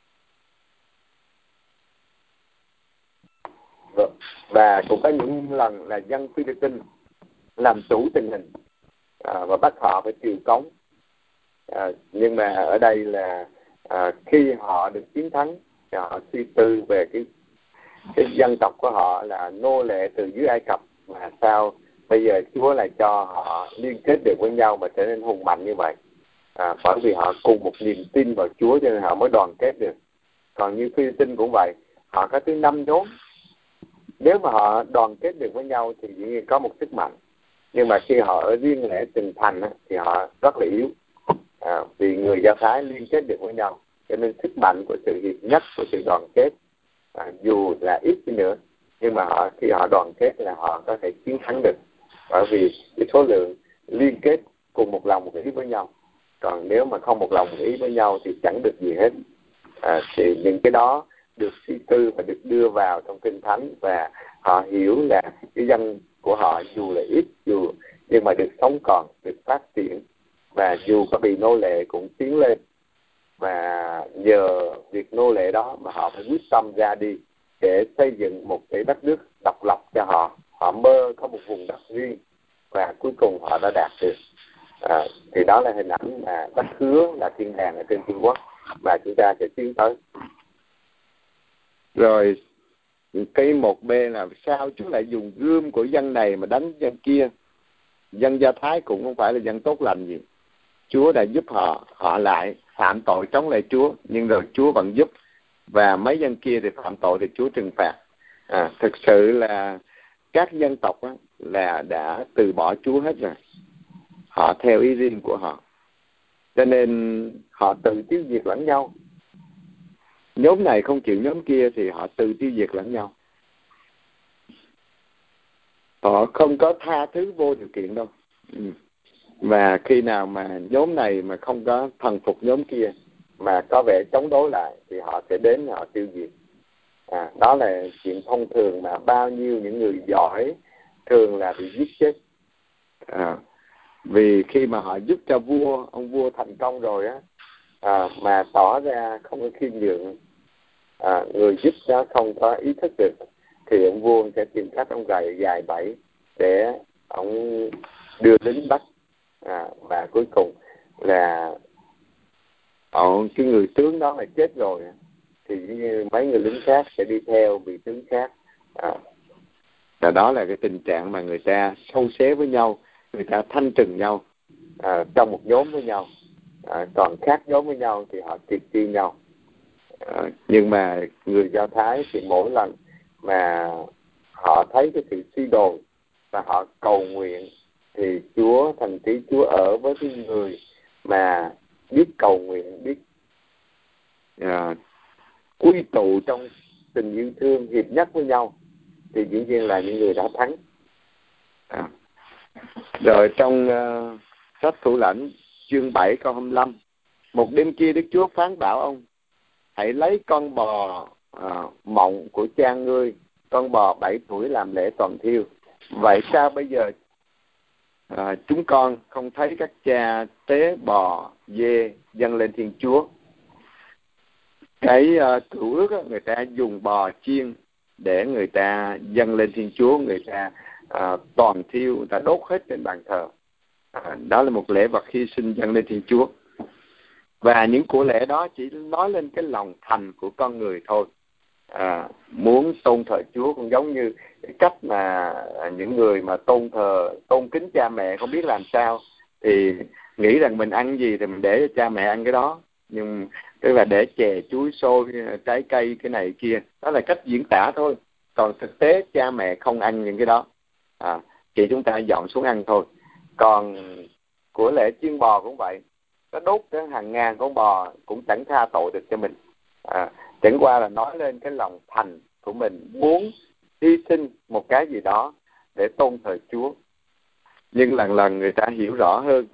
Và cũng có những lần là dân Philippines làm chủ tình hình à, và bắt họ phải chịu cống. À, nhưng mà ở đây là à, khi họ được chiến thắng thì họ suy tư về cái cái dân tộc của họ là nô lệ từ dưới Ai Cập, mà sao bây giờ Chúa lại cho họ liên kết được với nhau và trở nên hùng mạnh như vậy. À, bởi vì họ cùng một niềm tin vào Chúa cho nên họ mới đoàn kết được. Còn như Philippines cũng vậy, họ có tới năm nhóm. Nếu mà họ đoàn kết được với nhau thì dĩ nhiên có một sức mạnh, nhưng mà khi họ ở riêng lẻ từng thành thì họ rất là yếu. À, vì người Do Thái liên kết được với nhau, cho nên sức mạnh của sự hiệp nhất, của sự đoàn kết, à, dù là ít đi nữa, nhưng mà họ khi họ đoàn kết là họ có thể chiến thắng được, bởi vì cái số lượng liên kết cùng một lòng một ý với nhau. Còn nếu mà không một lòng một ý với nhau thì chẳng được gì hết. À, thì những cái đó được suy tư và được đưa vào trong Kinh Thánh, và họ hiểu là cái dân của họ dù là ít, dù nhưng mà được sống còn, được phát triển, và dù có bị nô lệ cũng tiến lên. Và nhờ việc nô lệ đó mà họ phải quyết tâm ra đi để xây dựng một cái đất nước độc lập cho họ. Họ mơ có một vùng đất riêng, và cuối cùng họ đã đạt được. À, thì đó là hình ảnh mà đất hứa là thiên đàng ở trên Trung Quốc mà chúng ta sẽ tiến tới. Rồi cái một B là sao Chúa lại dùng gươm của dân này mà đánh dân kia? Dân Do Thái cũng không phải là dân tốt lành gì. Chúa đã giúp họ, họ lại phạm tội chống lại Chúa, nhưng rồi Chúa vẫn giúp. Và mấy dân kia thì phạm tội thì Chúa trừng phạt. À, thực sự là các dân tộc á, là đã từ bỏ Chúa hết rồi. Họ theo ý riêng của họ, cho nên họ tự tiêu diệt lẫn nhau. Nhóm này không chịu nhóm kia thì họ tự tiêu diệt lẫn nhau. Họ không có tha thứ vô điều kiện đâu. Ừ. Và khi nào mà nhóm này mà không có thần phục nhóm kia, mà có vẻ chống đối lại, thì họ sẽ đến họ tiêu diệt. À, đó là chuyện thông thường mà bao nhiêu những người giỏi thường là bị giết chết. À, vì khi mà họ giúp cho vua, ông vua thành công rồi á, à, mà tỏ ra không có khiêm nhường, à, người giúp đó không có ý thức được, thì ông vua sẽ tìm cách ông gài dài bẫy để ông đưa lính bắt à, và cuối cùng là họ, cái người tướng đó mà chết rồi thì mấy người lính khác sẽ đi theo vị tướng khác. À, và đó là cái tình trạng mà người ta sâu xé với nhau, người ta thanh trừng nhau à, trong một nhóm với nhau, à, còn khác nhóm với nhau thì họ triệt tiêu nhau. À, nhưng mà người Do Thái thì mỗi lần mà họ thấy cái sự suy đồi và họ cầu nguyện thì Chúa, thần tí Chúa ở với cái người mà biết cầu nguyện, biết à, quy tụ trong tình yêu thương hiệp nhất với nhau, thì dĩ nhiên là những người đã thắng. À. Rồi trong uh, sách Thủ Lãnh chương bảy câu hai mươi lăm, một đêm kia Đức Chúa phán bảo ông: hãy lấy con bò uh, mộng của cha ngươi, con bò bảy tuổi làm lễ toàn thiêu. Vậy sao bây giờ à, chúng con không thấy các cha tế bò dê dâng lên Thiên Chúa? Cái uh, cựu ước á, người ta dùng bò chiên để người ta dâng lên Thiên Chúa, người ta uh, toàn thiêu, người ta đốt hết trên bàn thờ. À, đó là một lễ vật hy sinh dâng lên Thiên Chúa. Và những của lễ đó chỉ nói lên cái lòng thành của con người thôi. À, muốn tôn thờ Chúa cũng giống như cái cách mà những người mà tôn thờ, tôn kính cha mẹ không biết làm sao, thì nghĩ rằng mình ăn gì thì mình để cho cha mẹ ăn cái đó. Nhưng tức là để chè, chuối, xôi, trái cây, cái này kia, đó là cách diễn tả thôi. Còn thực tế cha mẹ không ăn những cái đó, à, chỉ chúng ta dọn xuống ăn thôi. Còn của lễ chiên bò cũng vậy, nó đốt đến hàng ngàn con bò cũng chẳng tha tội được cho mình. À, chẳng qua là nói lên cái lòng thành của mình, muốn hy sinh một cái gì đó để tôn thờ Chúa. Nhưng lần lần người ta hiểu rõ hơn,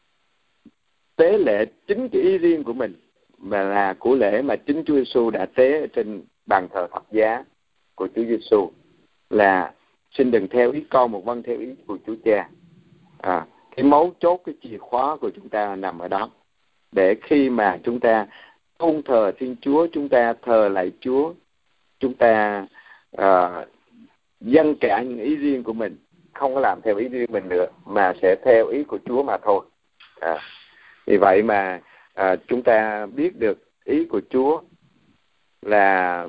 tế lễ chính cái ý riêng của mình, mà là của lễ mà chính Chúa Giêsu đã tế ở trên bàn thờ thập giá của Chúa Giêsu, là xin đừng theo ý con một vâng theo ý của Chúa Cha. À, cái mấu chốt, cái chìa khóa của chúng ta nằm ở đó. Để khi mà chúng ta tôn thờ Thiên Chúa, chúng ta thờ lạy Chúa, chúng ta uh, dâng cả những ý riêng của mình, không có làm theo ý riêng mình nữa, mà sẽ theo ý của Chúa mà thôi. À, vì vậy mà à, chúng ta biết được ý của Chúa là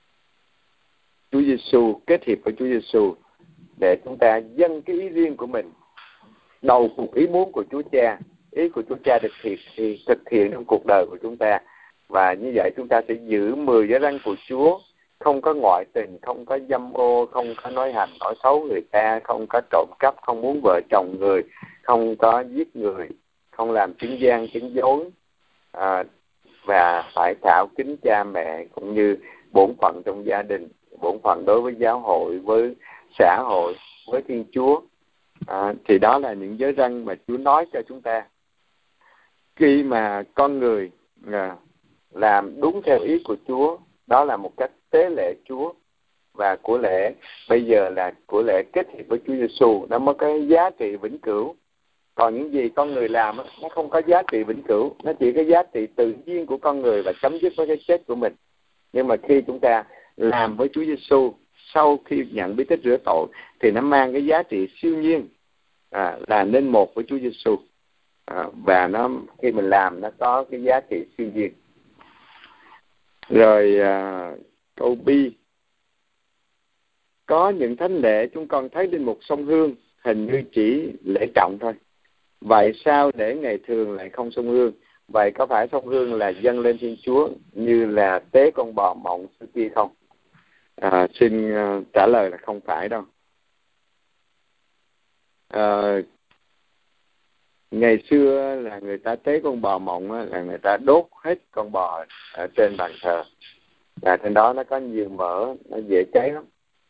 Chúa Giêsu kết hiệp với Chúa Giêsu để chúng ta dâng cái ý riêng của mình đầu phục ý muốn của Chúa Cha. Ý của Chúa Cha được thực hiện, thực hiện trong cuộc đời của chúng ta, và như vậy chúng ta sẽ giữ mười giới răn của Chúa, không có ngoại tình, không có dâm ô, không có nói hành nói xấu người ta, không có trộm cắp, không muốn vợ chồng người, không có giết người, không làm chứng gian chứng dối, à, và phải thảo kính cha mẹ cũng như bổn phận trong gia đình, bổn phận đối với giáo hội, với xã hội, với Thiên Chúa. À, thì đó là những giới răn mà Chúa nói cho chúng ta. Khi mà con người à, làm đúng theo ý của Chúa, đó là một cách tế lễ Chúa, và của lễ bây giờ là của lễ kết hiệp với Chúa Giêsu, nó mới có giá trị vĩnh cửu. Còn những gì con người làm nó không có giá trị vĩnh cửu, nó chỉ có giá trị tự nhiên của con người và chấm dứt với cái chết của mình. Nhưng mà khi chúng ta làm với Chúa Giêsu sau khi nhận bí tích rửa tội thì nó mang cái giá trị siêu nhiên, à, là nên một với Chúa Giêsu, à, và nó khi mình làm nó có cái giá trị siêu nhiên. Rồi à, câu B, có những thánh lễ chúng con thấy linh mục sông hương hình như chỉ lễ trọng thôi. Vậy sao lễ ngày thường lại không sông hương? Vậy có phải sông hương là dâng lên Thiên Chúa như là tế con bò mộng xưa kia không? À, xin uh, trả lời là không phải đâu. À, ngày xưa là người ta tế con bò mộng là người ta đốt hết con bò ở trên bàn thờ, và trên đó nó có nhiều mỡ, nó dễ cháy lắm.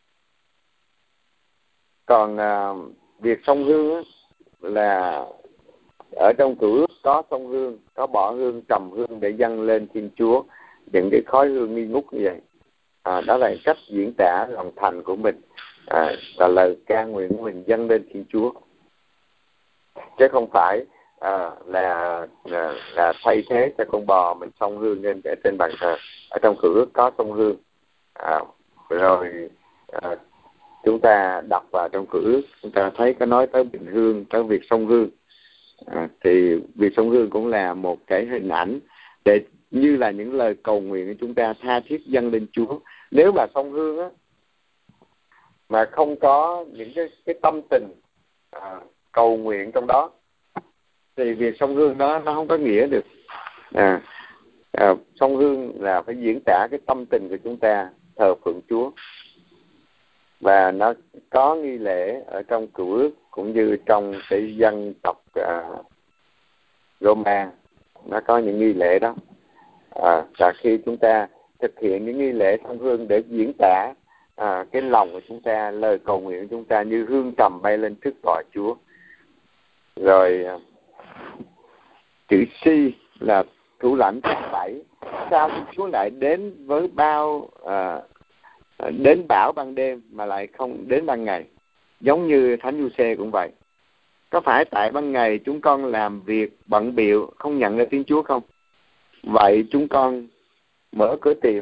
Còn à, việc sông hương á, là ở trong Cựu Ước có sông hương, có bỏ hương, trầm hương để dâng lên Thiên Chúa, những cái khói hương nghi ngút như vậy. À, đó là cách diễn tả lòng thành của mình, à, là lời ca nguyện của mình dâng lên Thiên Chúa, chứ không phải à, là, là là thay thế cho con bò mình sông hương lên để trên bàn thờ. Ở trong Cựu Ước có sông hương, à, rồi à, chúng ta đọc vào trong Cựu Ước, chúng ta thấy có nói tới bình hương, tới việc sông hương. À, thì việc sông hương cũng là một cái hình ảnh để như là những lời cầu nguyện của chúng ta tha thiết dâng lên Chúa. Nếu mà sông hương á mà không có những cái cái tâm tình à, cầu nguyện trong đó thì việc sông hương đó nó không có nghĩa được. À, à, sông hương là phải diễn tả cái tâm tình của chúng ta thờ phượng Chúa, và nó có nghi lễ ở trong Cựu Ước cũng như trong cái dân tộc à, Roma, nó có những nghi lễ đó. À, và khi chúng ta thực hiện những nghi lễ sông hương để diễn tả à, cái lòng của chúng ta, lời cầu nguyện của chúng ta như hương trầm bay lên trước tòa Chúa. Rồi à, chữ Si là thủ lãnh tháng bảy. Sao Chúa lại đến với bao à, đến bão ban đêm mà lại không đến ban ngày? Giống như Thánh Giuse cũng vậy. Có phải tại ban ngày chúng con làm việc bận bịu không nhận ra tiếng Chúa không? Vậy chúng con mở cửa tiệm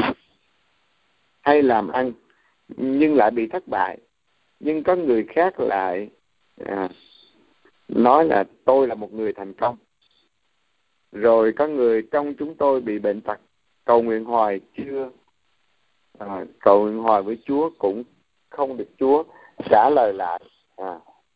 hay làm ăn nhưng lại bị thất bại. Nhưng có người khác lại à, nói là tôi là một người thành công. Rồi có người trong chúng tôi bị bệnh tật, cầu nguyện hoài chưa à, cầu nguyện hoài với Chúa cũng không được Chúa trả lời lại. À,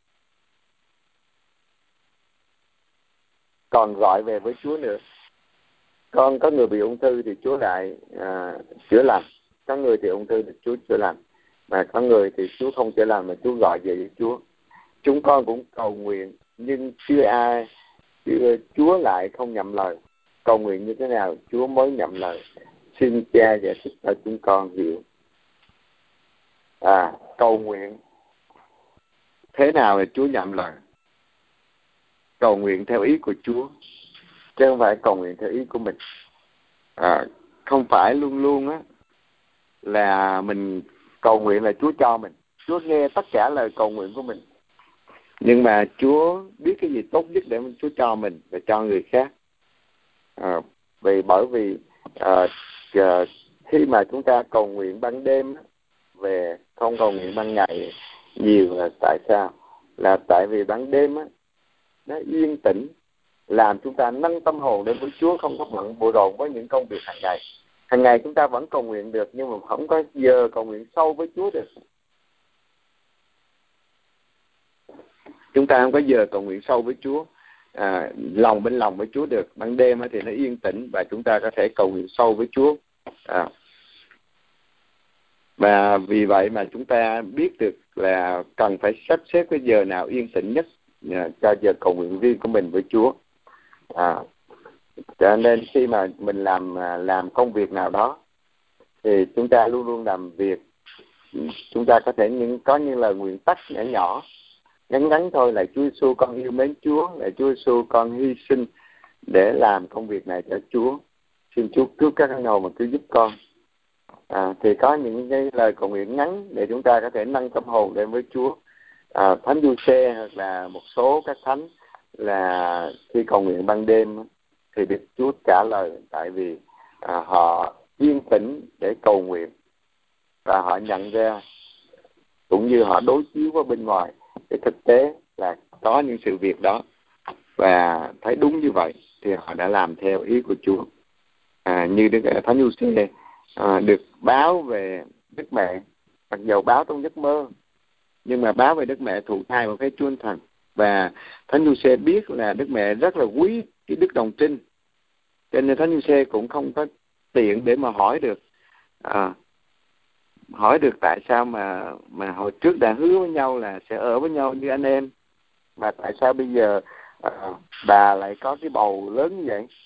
còn gọi về với Chúa nữa. Con có người bị ung thư thì Chúa lại à, chữa lành. Có người thì ung thư thì Chúa chữa lành. Mà có người thì Chúa không chữa lành mà Chúa gọi về với Chúa. Chúng con cũng cầu nguyện nhưng chưa ai, chưa, Chúa lại không nhậm lời. Cầu nguyện như thế nào Chúa mới nhậm lời? Xin Cha giải thích cho chúng con hiểu. À, cầu nguyện thế nào là Chúa nhậm lời? Cầu nguyện theo ý của Chúa, chứ không phải cầu nguyện theo ý của mình. À, không phải luôn luôn á là mình cầu nguyện là Chúa cho mình. Chúa nghe tất cả lời cầu nguyện của mình, nhưng mà Chúa biết cái gì tốt nhất để Chúa cho mình và cho người khác. À, vì bởi vì à, à, khi mà chúng ta cầu nguyện ban đêm về, không cầu nguyện ban ngày nhiều là tại sao? Là tại vì ban đêm á nó yên tĩnh, làm chúng ta nâng tâm hồn đến với Chúa, không có bận bộn rộn với những công việc hàng ngày. Hàng ngày chúng ta vẫn cầu nguyện được, nhưng mà không có giờ cầu nguyện sâu với Chúa được. Chúng ta không có giờ cầu nguyện sâu với Chúa, à, lòng bên lòng với Chúa được. Ban đêm thì nó yên tĩnh và chúng ta có thể cầu nguyện sâu với Chúa. À, và vì vậy mà chúng ta biết được là cần phải sắp xếp cái giờ nào yên tĩnh nhất à, cho giờ cầu nguyện riêng của mình với Chúa. À, cho nên khi mà mình làm làm công việc nào đó thì chúng ta luôn luôn làm việc, chúng ta có thể những có những lời nguyện tắt nhỏ nhỏ ngắn ngắn thôi, là Chúa Giêsu con yêu mến Chúa, là Chúa Giêsu con hy sinh để làm công việc này cho Chúa, xin Chúa cứu các anh hồn mà cứu giúp con. À, thì có những cái lời cầu nguyện ngắn để chúng ta có thể nâng tâm hồn đến với Chúa. À, Thánh Giuse hoặc là một số các thánh là khi cầu nguyện ban đêm thì được Chúa trả lời, tại vì à, họ yên tĩnh để cầu nguyện và họ nhận ra cũng như họ đối chiếu với bên ngoài cái thực tế là có những sự việc đó, và thấy đúng như vậy thì họ đã làm theo ý của Chúa. À, như Đức Thánh Giuse à, được báo về Đức Mẹ, mặc dầu báo trong giấc mơ, nhưng mà báo về Đức Mẹ thụ thai một cái chuông thần, và Thánh Giuse biết là Đức Mẹ rất là quý cái đức đồng trinh, cho nên Thánh Giuse cũng không có tiện để mà hỏi được à, hỏi được tại sao mà mà hồi trước đã hứa với nhau là sẽ ở với nhau như anh em, mà tại sao bây giờ à, bà lại có cái bầu lớn như vậy.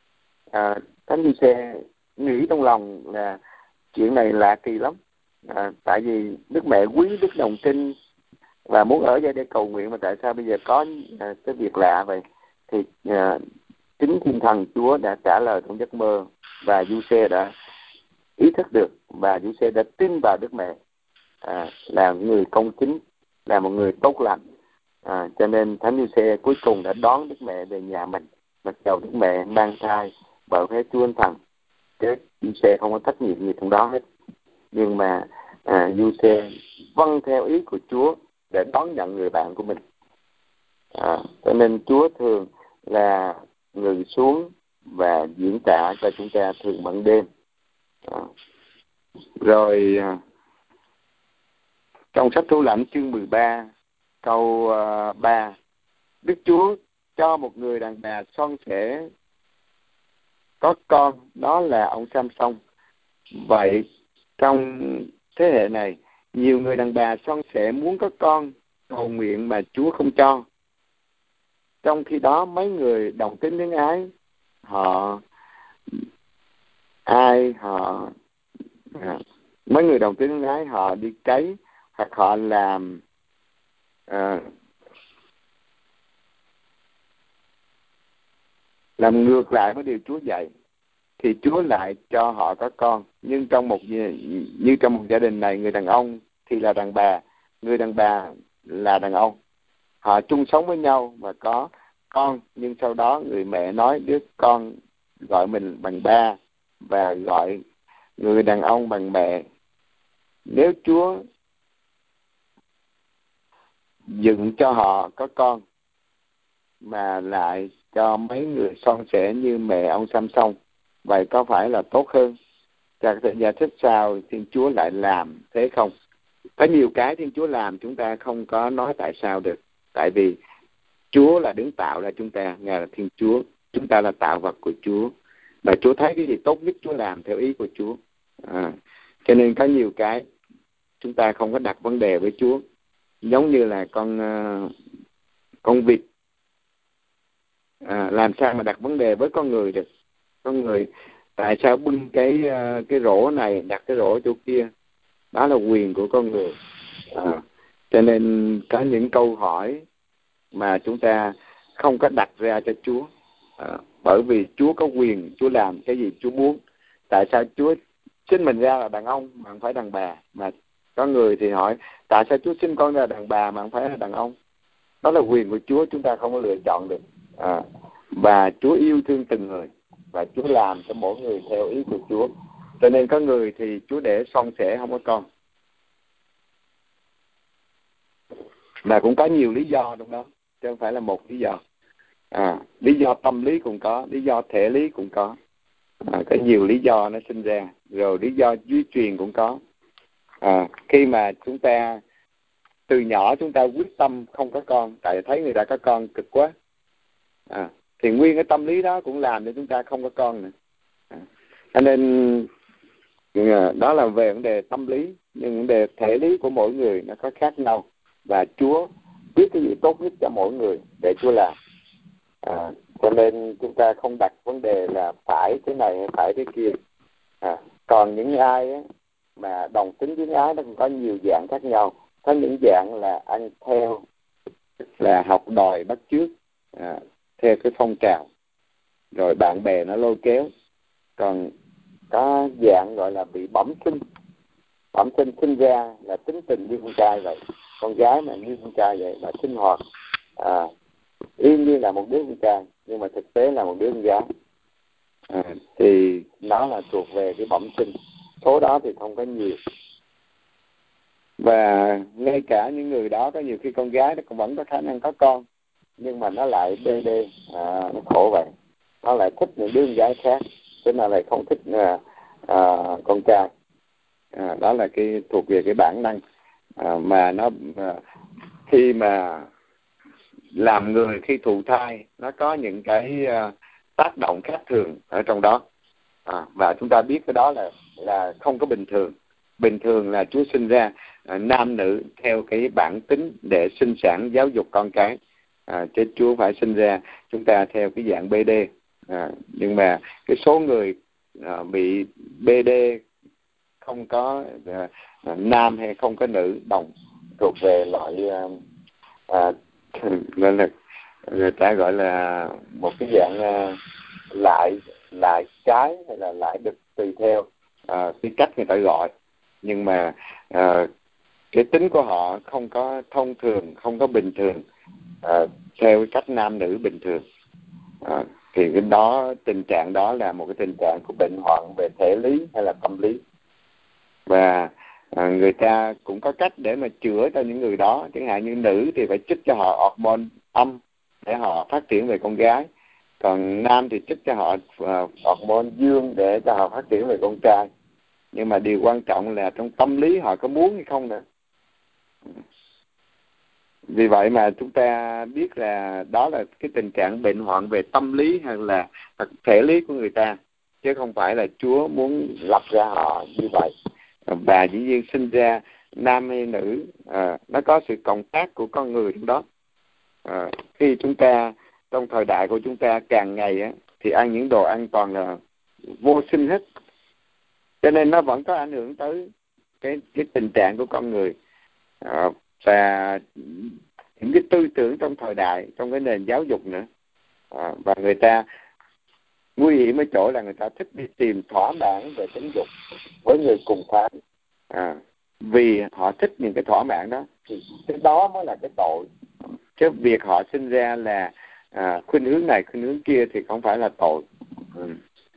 à, Thánh Giuse nghĩ trong lòng là chuyện này lạ kỳ lắm, à, tại vì Đức Mẹ quý đức đồng trinh và muốn ở đây để cầu nguyện, mà tại sao bây giờ có à, cái việc lạ vậy. Thì à, chính Thiên Thần Chúa đã trả lời trong giấc mơ, và Giuse đã ý thức được, và Giuse đã tin vào Đức Mẹ à, là người công chính, là một người tốt lành. À, cho nên Thánh Giuse cuối cùng đã đón Đức Mẹ về nhà mình, mặc dầu Đức Mẹ mang thai bởi cái Chúa Thần, chứ Giuse không có trách nhiệm gì trong đó hết. Nhưng mà à, Giuse vâng theo ý của Chúa để đón nhận người bạn của mình. À, cho nên Chúa thường là ngừng xuống và diễn tả cho chúng ta thường ban đêm. À, rồi à, trong sách Thủ Lãnh chương mười ba câu uh, ba, Đức Chúa cho một người đàn bà son sẻ có con, đó là ông Samson. Vậy trong thế hệ này, nhiều người đàn bà son sẻ muốn có con, cầu nguyện mà Chúa không cho. Trong khi đó mấy người đồng tính luyến ái, họ ai họ à, mấy người đồng tính luyến ái họ đi cấy hoặc họ làm à, làm ngược lại với điều Chúa dạy, thì Chúa lại cho họ có con. Nhưng trong một như trong một gia đình này, người đàn ông thì là đàn bà, người đàn bà là đàn ông, họ chung sống với nhau và có con. Nhưng sau đó người mẹ nói đứa con gọi mình bằng ba và gọi người đàn ông bằng mẹ. Nếu Chúa dựng cho họ có con mà lại cho mấy người son sẻ như mẹ ông Samson, vậy có phải là tốt hơn? Cha có thể giải thích sao Thiên Chúa lại làm thế không? Có nhiều cái Thiên Chúa làm chúng ta không có nói tại sao được. Tại vì Chúa là đứng tạo ra chúng ta, Ngài là Thiên Chúa, chúng ta là tạo vật của Chúa, và Chúa thấy cái gì tốt nhất Chúa làm theo ý của Chúa. À, cho nên có nhiều cái chúng ta không có đặt vấn đề với Chúa. Giống như là con uh, con vịt, à, làm sao mà đặt vấn đề với con người được? Con người tại sao bưng cái uh, cái rổ này, đặt cái rổ chỗ kia? Đó là quyền của con người. À, cho nên có những câu hỏi mà chúng ta không có đặt ra cho Chúa, à, bởi vì Chúa có quyền, Chúa làm cái gì Chúa muốn. Tại sao Chúa sinh mình ra là đàn ông mà không phải đàn bà? Mà có người thì hỏi tại sao Chúa sinh con ra đàn bà mà không phải là đàn ông? Đó là quyền của Chúa, chúng ta không có lựa chọn được. À, và Chúa yêu thương từng người, và Chúa làm cho mỗi người theo ý của Chúa. Cho nên có người thì Chúa để son sẻ không có con, mà cũng có nhiều lý do trong đó, chứ không phải là một lý do. À, lý do tâm lý cũng có, lý do thể lý cũng có. À, có nhiều lý do nó sinh ra, rồi lý do di truyền cũng có. À, khi mà chúng ta từ nhỏ chúng ta quyết tâm không có con, tại thấy người ta có con cực quá, à, thì nguyên cái tâm lý đó cũng làm cho chúng ta không có con nữa. À, cho nên đó là về vấn đề tâm lý, nhưng vấn đề thể lý của mỗi người nó có khác nhau, và Chúa biết cái gì tốt nhất cho mỗi người để Chúa làm. À, cho nên chúng ta không đặt vấn đề là phải thế này hay phải thế kia. À, còn những ai á, mà đồng tính với ái nó cũng có nhiều dạng khác nhau. Có những dạng là ăn theo, là học đòi bắt chước, à, theo cái phong trào, rồi bạn bè nó lôi kéo. Còn có dạng gọi là bị bẩm sinh, bẩm sinh sinh ra là tính tình như con trai vậy, con gái mà như con trai vậy, mà sinh hoạt à, y như là một đứa con trai nhưng mà thực tế là một đứa con gái. À, thì nó là thuộc về cái bẩm sinh. Số đó thì không có nhiều, và ngay cả những người đó có nhiều khi con gái nó cũng vẫn có khả năng có con, nhưng mà nó lại bê đê, à, nó khổ vậy. Nó lại thích những đứa con gái khác, chứ nó lại không thích à, à, con trai. À, đó là cái thuộc về cái bản năng à, mà nó à, khi mà làm người khi thụ thai, nó có những cái uh, tác động khác thường ở trong đó, à, và chúng ta biết cái đó là là không có bình thường. Bình thường là Chúa sinh ra uh, nam nữ theo cái bản tính để sinh sản giáo dục con cái, à, chứ Chúa phải sinh ra chúng ta theo cái dạng bê đê. À, nhưng mà cái số người uh, bị bê đê không có uh, uh, nam hay không có nữ đồng, thuộc về loại uh, uh, nên là người ta gọi là một cái dạng uh, lại lại trái hay là lại được, tùy theo uh, cái cách người ta gọi. Nhưng mà uh, cái tính của họ không có thông thường, không có bình thường uh, theo cái cách nam nữ bình thường. Uh, thì cái đó, tình trạng đó là một cái tình trạng của bệnh hoạn về thể lý hay là tâm lý. Và à, người ta cũng có cách để mà chữa cho những người đó. Chẳng hạn như nữ thì phải chích cho họ hormone âm, để họ phát triển về con gái, còn nam thì trích cho họ uh, hormone dương để cho họ phát triển về con trai. Nhưng mà điều quan trọng là trong tâm lý họ có muốn hay không nữa. Vì vậy mà chúng ta biết là đó là cái tình trạng bệnh hoạn về tâm lý hay là thể lý của người ta, chứ không phải là Chúa muốn lập ra họ như vậy. Và dĩ nhiên sinh ra nam hay nữ, à, nó có sự cộng tác của con người trong đó. À, khi chúng ta trong thời đại của chúng ta càng ngày á, thì ăn những đồ ăn toàn là vô sinh hết, cho nên nó vẫn có ảnh hưởng tới cái cái tình trạng của con người. À, và những cái tư tưởng trong thời đại, trong cái nền giáo dục nữa. À, và người ta nguy hiểm ở chỗ là người ta thích đi tìm thỏa mãn về tính dục với người cùng phái. À, vì họ thích những cái thỏa mãn đó, thì cái đó mới là cái tội. Chứ việc họ sinh ra là à, khuynh hướng này khuynh hướng kia thì không phải là tội. Ừ.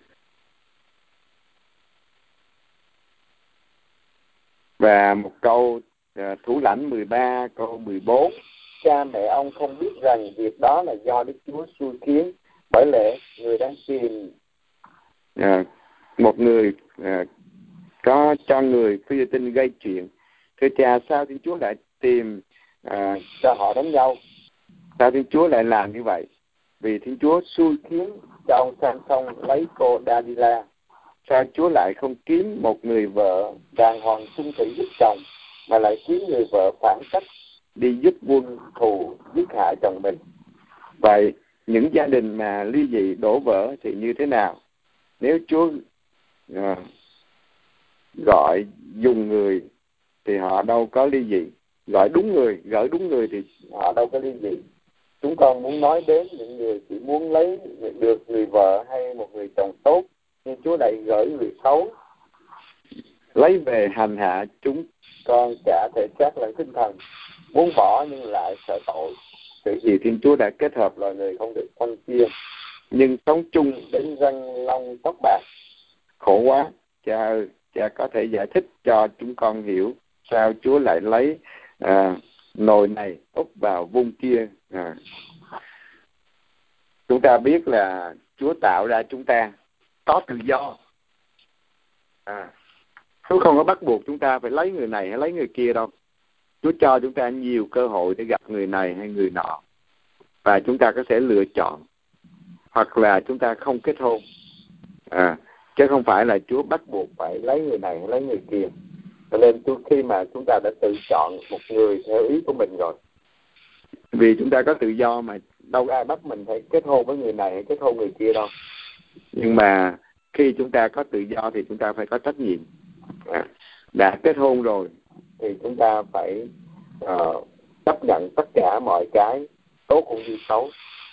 Và một câu à, Thủ Lãnh mười ba câu mười bốn: cha mẹ ông không biết rằng việc đó là do Đức Chúa xui khiến, bởi lẽ người đang tìm à, một người à, có cho người phi tinh gây chuyện. Thưa cha, sao Thiên Chúa lại tìm à, cho họ đánh nhau? Sao Thiên Chúa lại làm như vậy? Vì Thiên Chúa xui khiến cho ông Samson lấy cô Dalila. Sao Chúa lại không kiếm một người vợ đàng hoàng chung thủy giúp chồng, mà lại kiếm người vợ phản cách đi giúp quân thù giết hại chồng mình? Vậy những gia đình mà ly dị đổ vỡ thì như thế nào? Nếu Chúa à, gọi dùng người thì họ đâu có ly dị. Gọi đúng người, gửi đúng người thì họ đâu có ly dị. Chúng con muốn nói đến những người chỉ muốn lấy được người vợ hay một người chồng tốt, nhưng Chúa lại gửi người xấu lấy về hành hạ chúng con cả thể xác lẫn tinh thần, muốn bỏ nhưng lại sợ tội. Sự gì Thiên Chúa đã kết hợp loài người không được phân chia, nhưng sống chung đến răng long tóc bạc. Khổ quá. Cha ơi, cha có thể giải thích cho chúng con hiểu sao Chúa lại lấy à, nồi này úp vào vung kia. À, chúng ta biết là Chúa tạo ra chúng ta có tự do. À, Chúa không có bắt buộc chúng ta phải lấy người này hay lấy người kia đâu. Chúa cho chúng ta nhiều cơ hội để gặp người này hay người nọ, và chúng ta có thể lựa chọn, hoặc là chúng ta không kết hôn. À, chứ không phải là Chúa bắt buộc phải lấy người này hay lấy người kia. Cho nên khi mà chúng ta đã tự chọn một người theo ý của mình rồi, vì chúng ta có tự do mà, đâu có ai bắt mình phải kết hôn với người này hay kết hôn người kia đâu. Nhưng mà khi chúng ta có tự do thì chúng ta phải có trách nhiệm. À, đã kết hôn rồi thì chúng ta phải uh, chấp nhận tất cả mọi cái tốt cũng như xấu.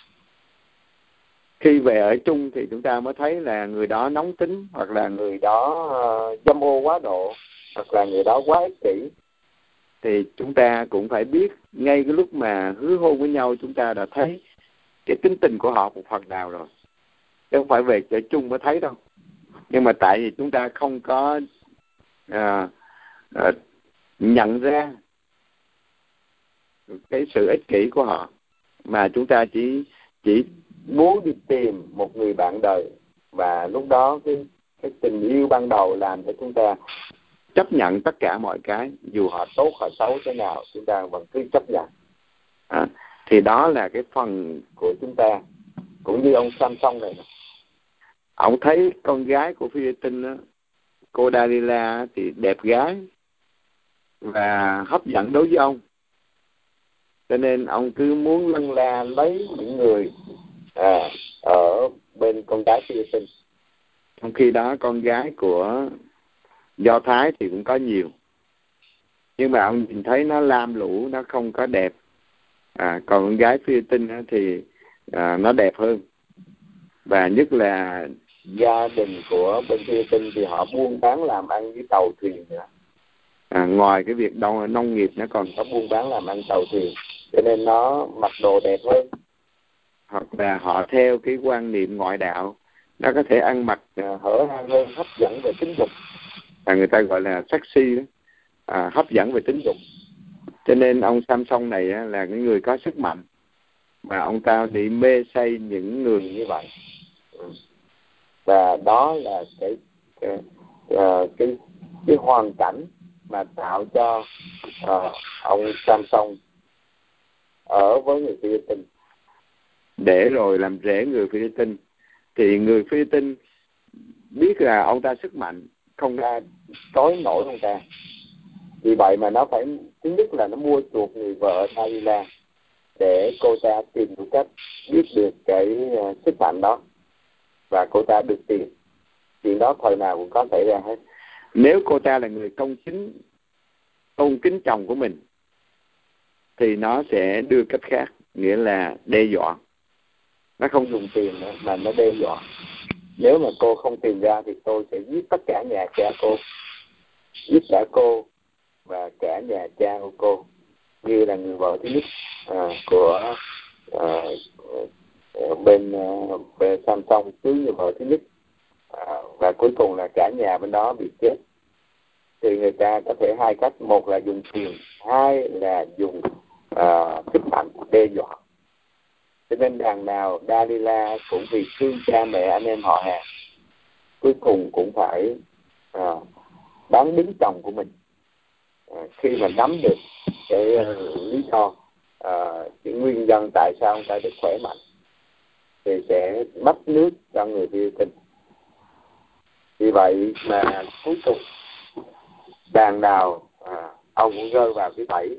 Khi về ở chung thì chúng ta mới thấy là người đó nóng tính, hoặc là người đó uh, dâm ô quá độ, hoặc là người đó quá ích kỷ. Thì chúng ta cũng phải biết ngay cái lúc mà hứa hôn với nhau, chúng ta đã thấy cái tính tình của họ một phần nào rồi, chứ không phải về ở chung mới thấy đâu. Nhưng mà tại vì chúng ta không có à, à, nhận ra cái sự ích kỷ của họ, mà chúng ta chỉ chỉ muốn đi tìm một người bạn đời, và lúc đó cái, cái tình yêu ban đầu làm cho chúng ta chấp nhận tất cả mọi cái, dù họ tốt họ xấu thế nào chúng ta vẫn cứ chấp nhận. À, thì đó là cái phần của chúng ta. Cũng như ông Samson này, ông thấy con gái của Phi-lê-tinh đó, cô Dalila thì đẹp gái và hấp dẫn đối với ông, cho nên ông cứ muốn lân la lấy những người à, ở bên con gái Phi-lê-tinh. Trong khi đó con gái của Do Thái thì cũng có nhiều, nhưng mà ông nhìn thấy nó lam lũ, nó không có đẹp. À, còn con gái Phi-lê-tinh thì à, nó đẹp hơn. Và nhất là gia đình của bên Phi-lê-tinh thì họ buôn bán làm ăn với tàu thuyền nữa. À, ngoài cái việc đông, nông nghiệp nó còn có buôn bán làm ăn tàu thuyền, cho nên nó mặc đồ đẹp hơn. Hoặc là họ theo cái quan niệm ngoại đạo, nó có thể ăn mặc uh, hở hang hơn, hấp dẫn về tính dục, à, người ta gọi là sexy đó, à, hấp dẫn về tính dục. Cho nên ông Samson này á, là cái người có sức mạnh, mà ông ta bị mê say những người như vậy. Và đó là cái cái uh, cái, cái hoàn cảnh mà tạo cho uh, ông Samson ở với người Philippines, để rồi làm rễ người Philippines. Thì người Philippines biết là ông ta sức mạnh, không ra tối nổi ông ta. Vì vậy mà nó phải, thứ nhất là nó mua chuộc người vợ Dalila để cô ta tìm được cách biết được cái uh, sức mạnh đó, và cô ta được tiền. Chuyện đó thời nào cũng có xảy ra hết. Nếu cô ta là người công chính, tôn kính chồng của mình, thì nó sẽ đưa cách khác, nghĩa là đe dọa. Nó không dùng tiền nữa, mà nó đe dọa. Nếu mà cô không tìm ra thì tôi sẽ giết tất cả nhà cha cô, giết cả cô và cả nhà cha của cô, như là người vợ thứ nhất à, của à, bên uh, bên Samson cưới người vợ thứ nhất, à, và cuối cùng là cả nhà bên đó bị chết. Thì người ta có thể hai cách: một là dùng tiền, hai là dùng uh, sức mạnh đe dọa. Cho nên đằng nào Dalila cũng vì thương cha mẹ anh em họ hàng, cuối cùng cũng phải uh, bán đứng chồng của mình. Uh, khi mà nắm được cái uh, lý do, uh, cái nguyên nhân tại sao ông ta được khỏe mạnh, thì sẽ mất nước cho người Philippines. Vì vậy mà cuối cùng đàn nào à, ông cũng rơi vào cái bẫy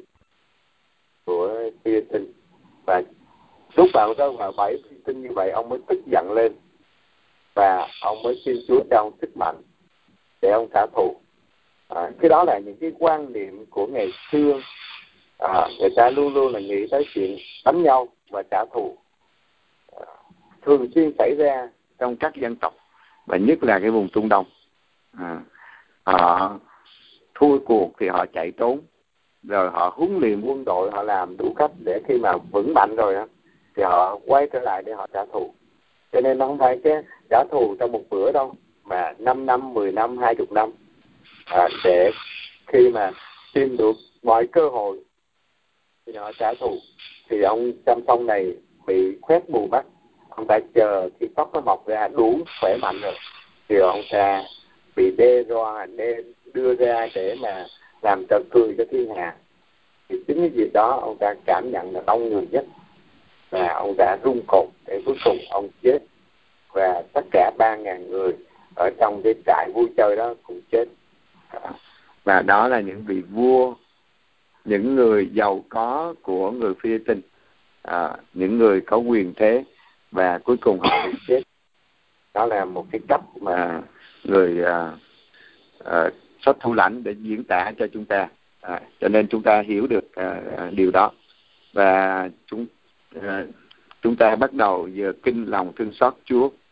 của Philippines. Và lúc mà ông rơi vào bẫy Philippines như vậy, ông mới tức giận lên và ông mới xin Chúa cho ông sức mạnh để ông trả thù. À, cái đó là những cái quan niệm của ngày xưa. À, người ta luôn luôn là nghĩ tới chuyện đánh nhau và trả thù, à, thường xuyên xảy ra trong các dân tộc, và nhất là cái vùng Trung Đông. À, họ thua cuộc thì họ chạy trốn, rồi họ huấn luyện quân đội, họ làm đủ cách để khi mà vững mạnh rồi đó, thì họ quay trở lại để họ trả thù. Cho nên nó không phải cái trả thù trong một bữa đâu, mà năm năm, mười năm, hai chục năm, à, để khi mà tìm được mọi cơ hội thì họ trả thù. Thì ông Samson này bị khoét bù mắt, ông ta chờ khi tóc nó mọc ra đủ khỏe mạnh rồi, thì ông ta bị đe dọa, đe đưa ra để mà làm trò cười cho thiên hạ. Thì chính cái việc đó ông ta cảm nhận là đông người nhất, và ông ta rung cột để cuối cùng ông chết, và tất cả ba ngàn người ở trong cái trại vui chơi đó cũng chết. Và đó là những vị vua, những người giàu có của người Philippines, à, những người có quyền thế, và cuối cùng họ bị chết. Đó là một cái cách mà người à, à, sách thủ lãnh để diễn tả cho chúng ta, à, cho nên chúng ta hiểu được à, điều đó. Và chúng à, chúng ta bắt đầu giờ kinh lòng thương xót Chúa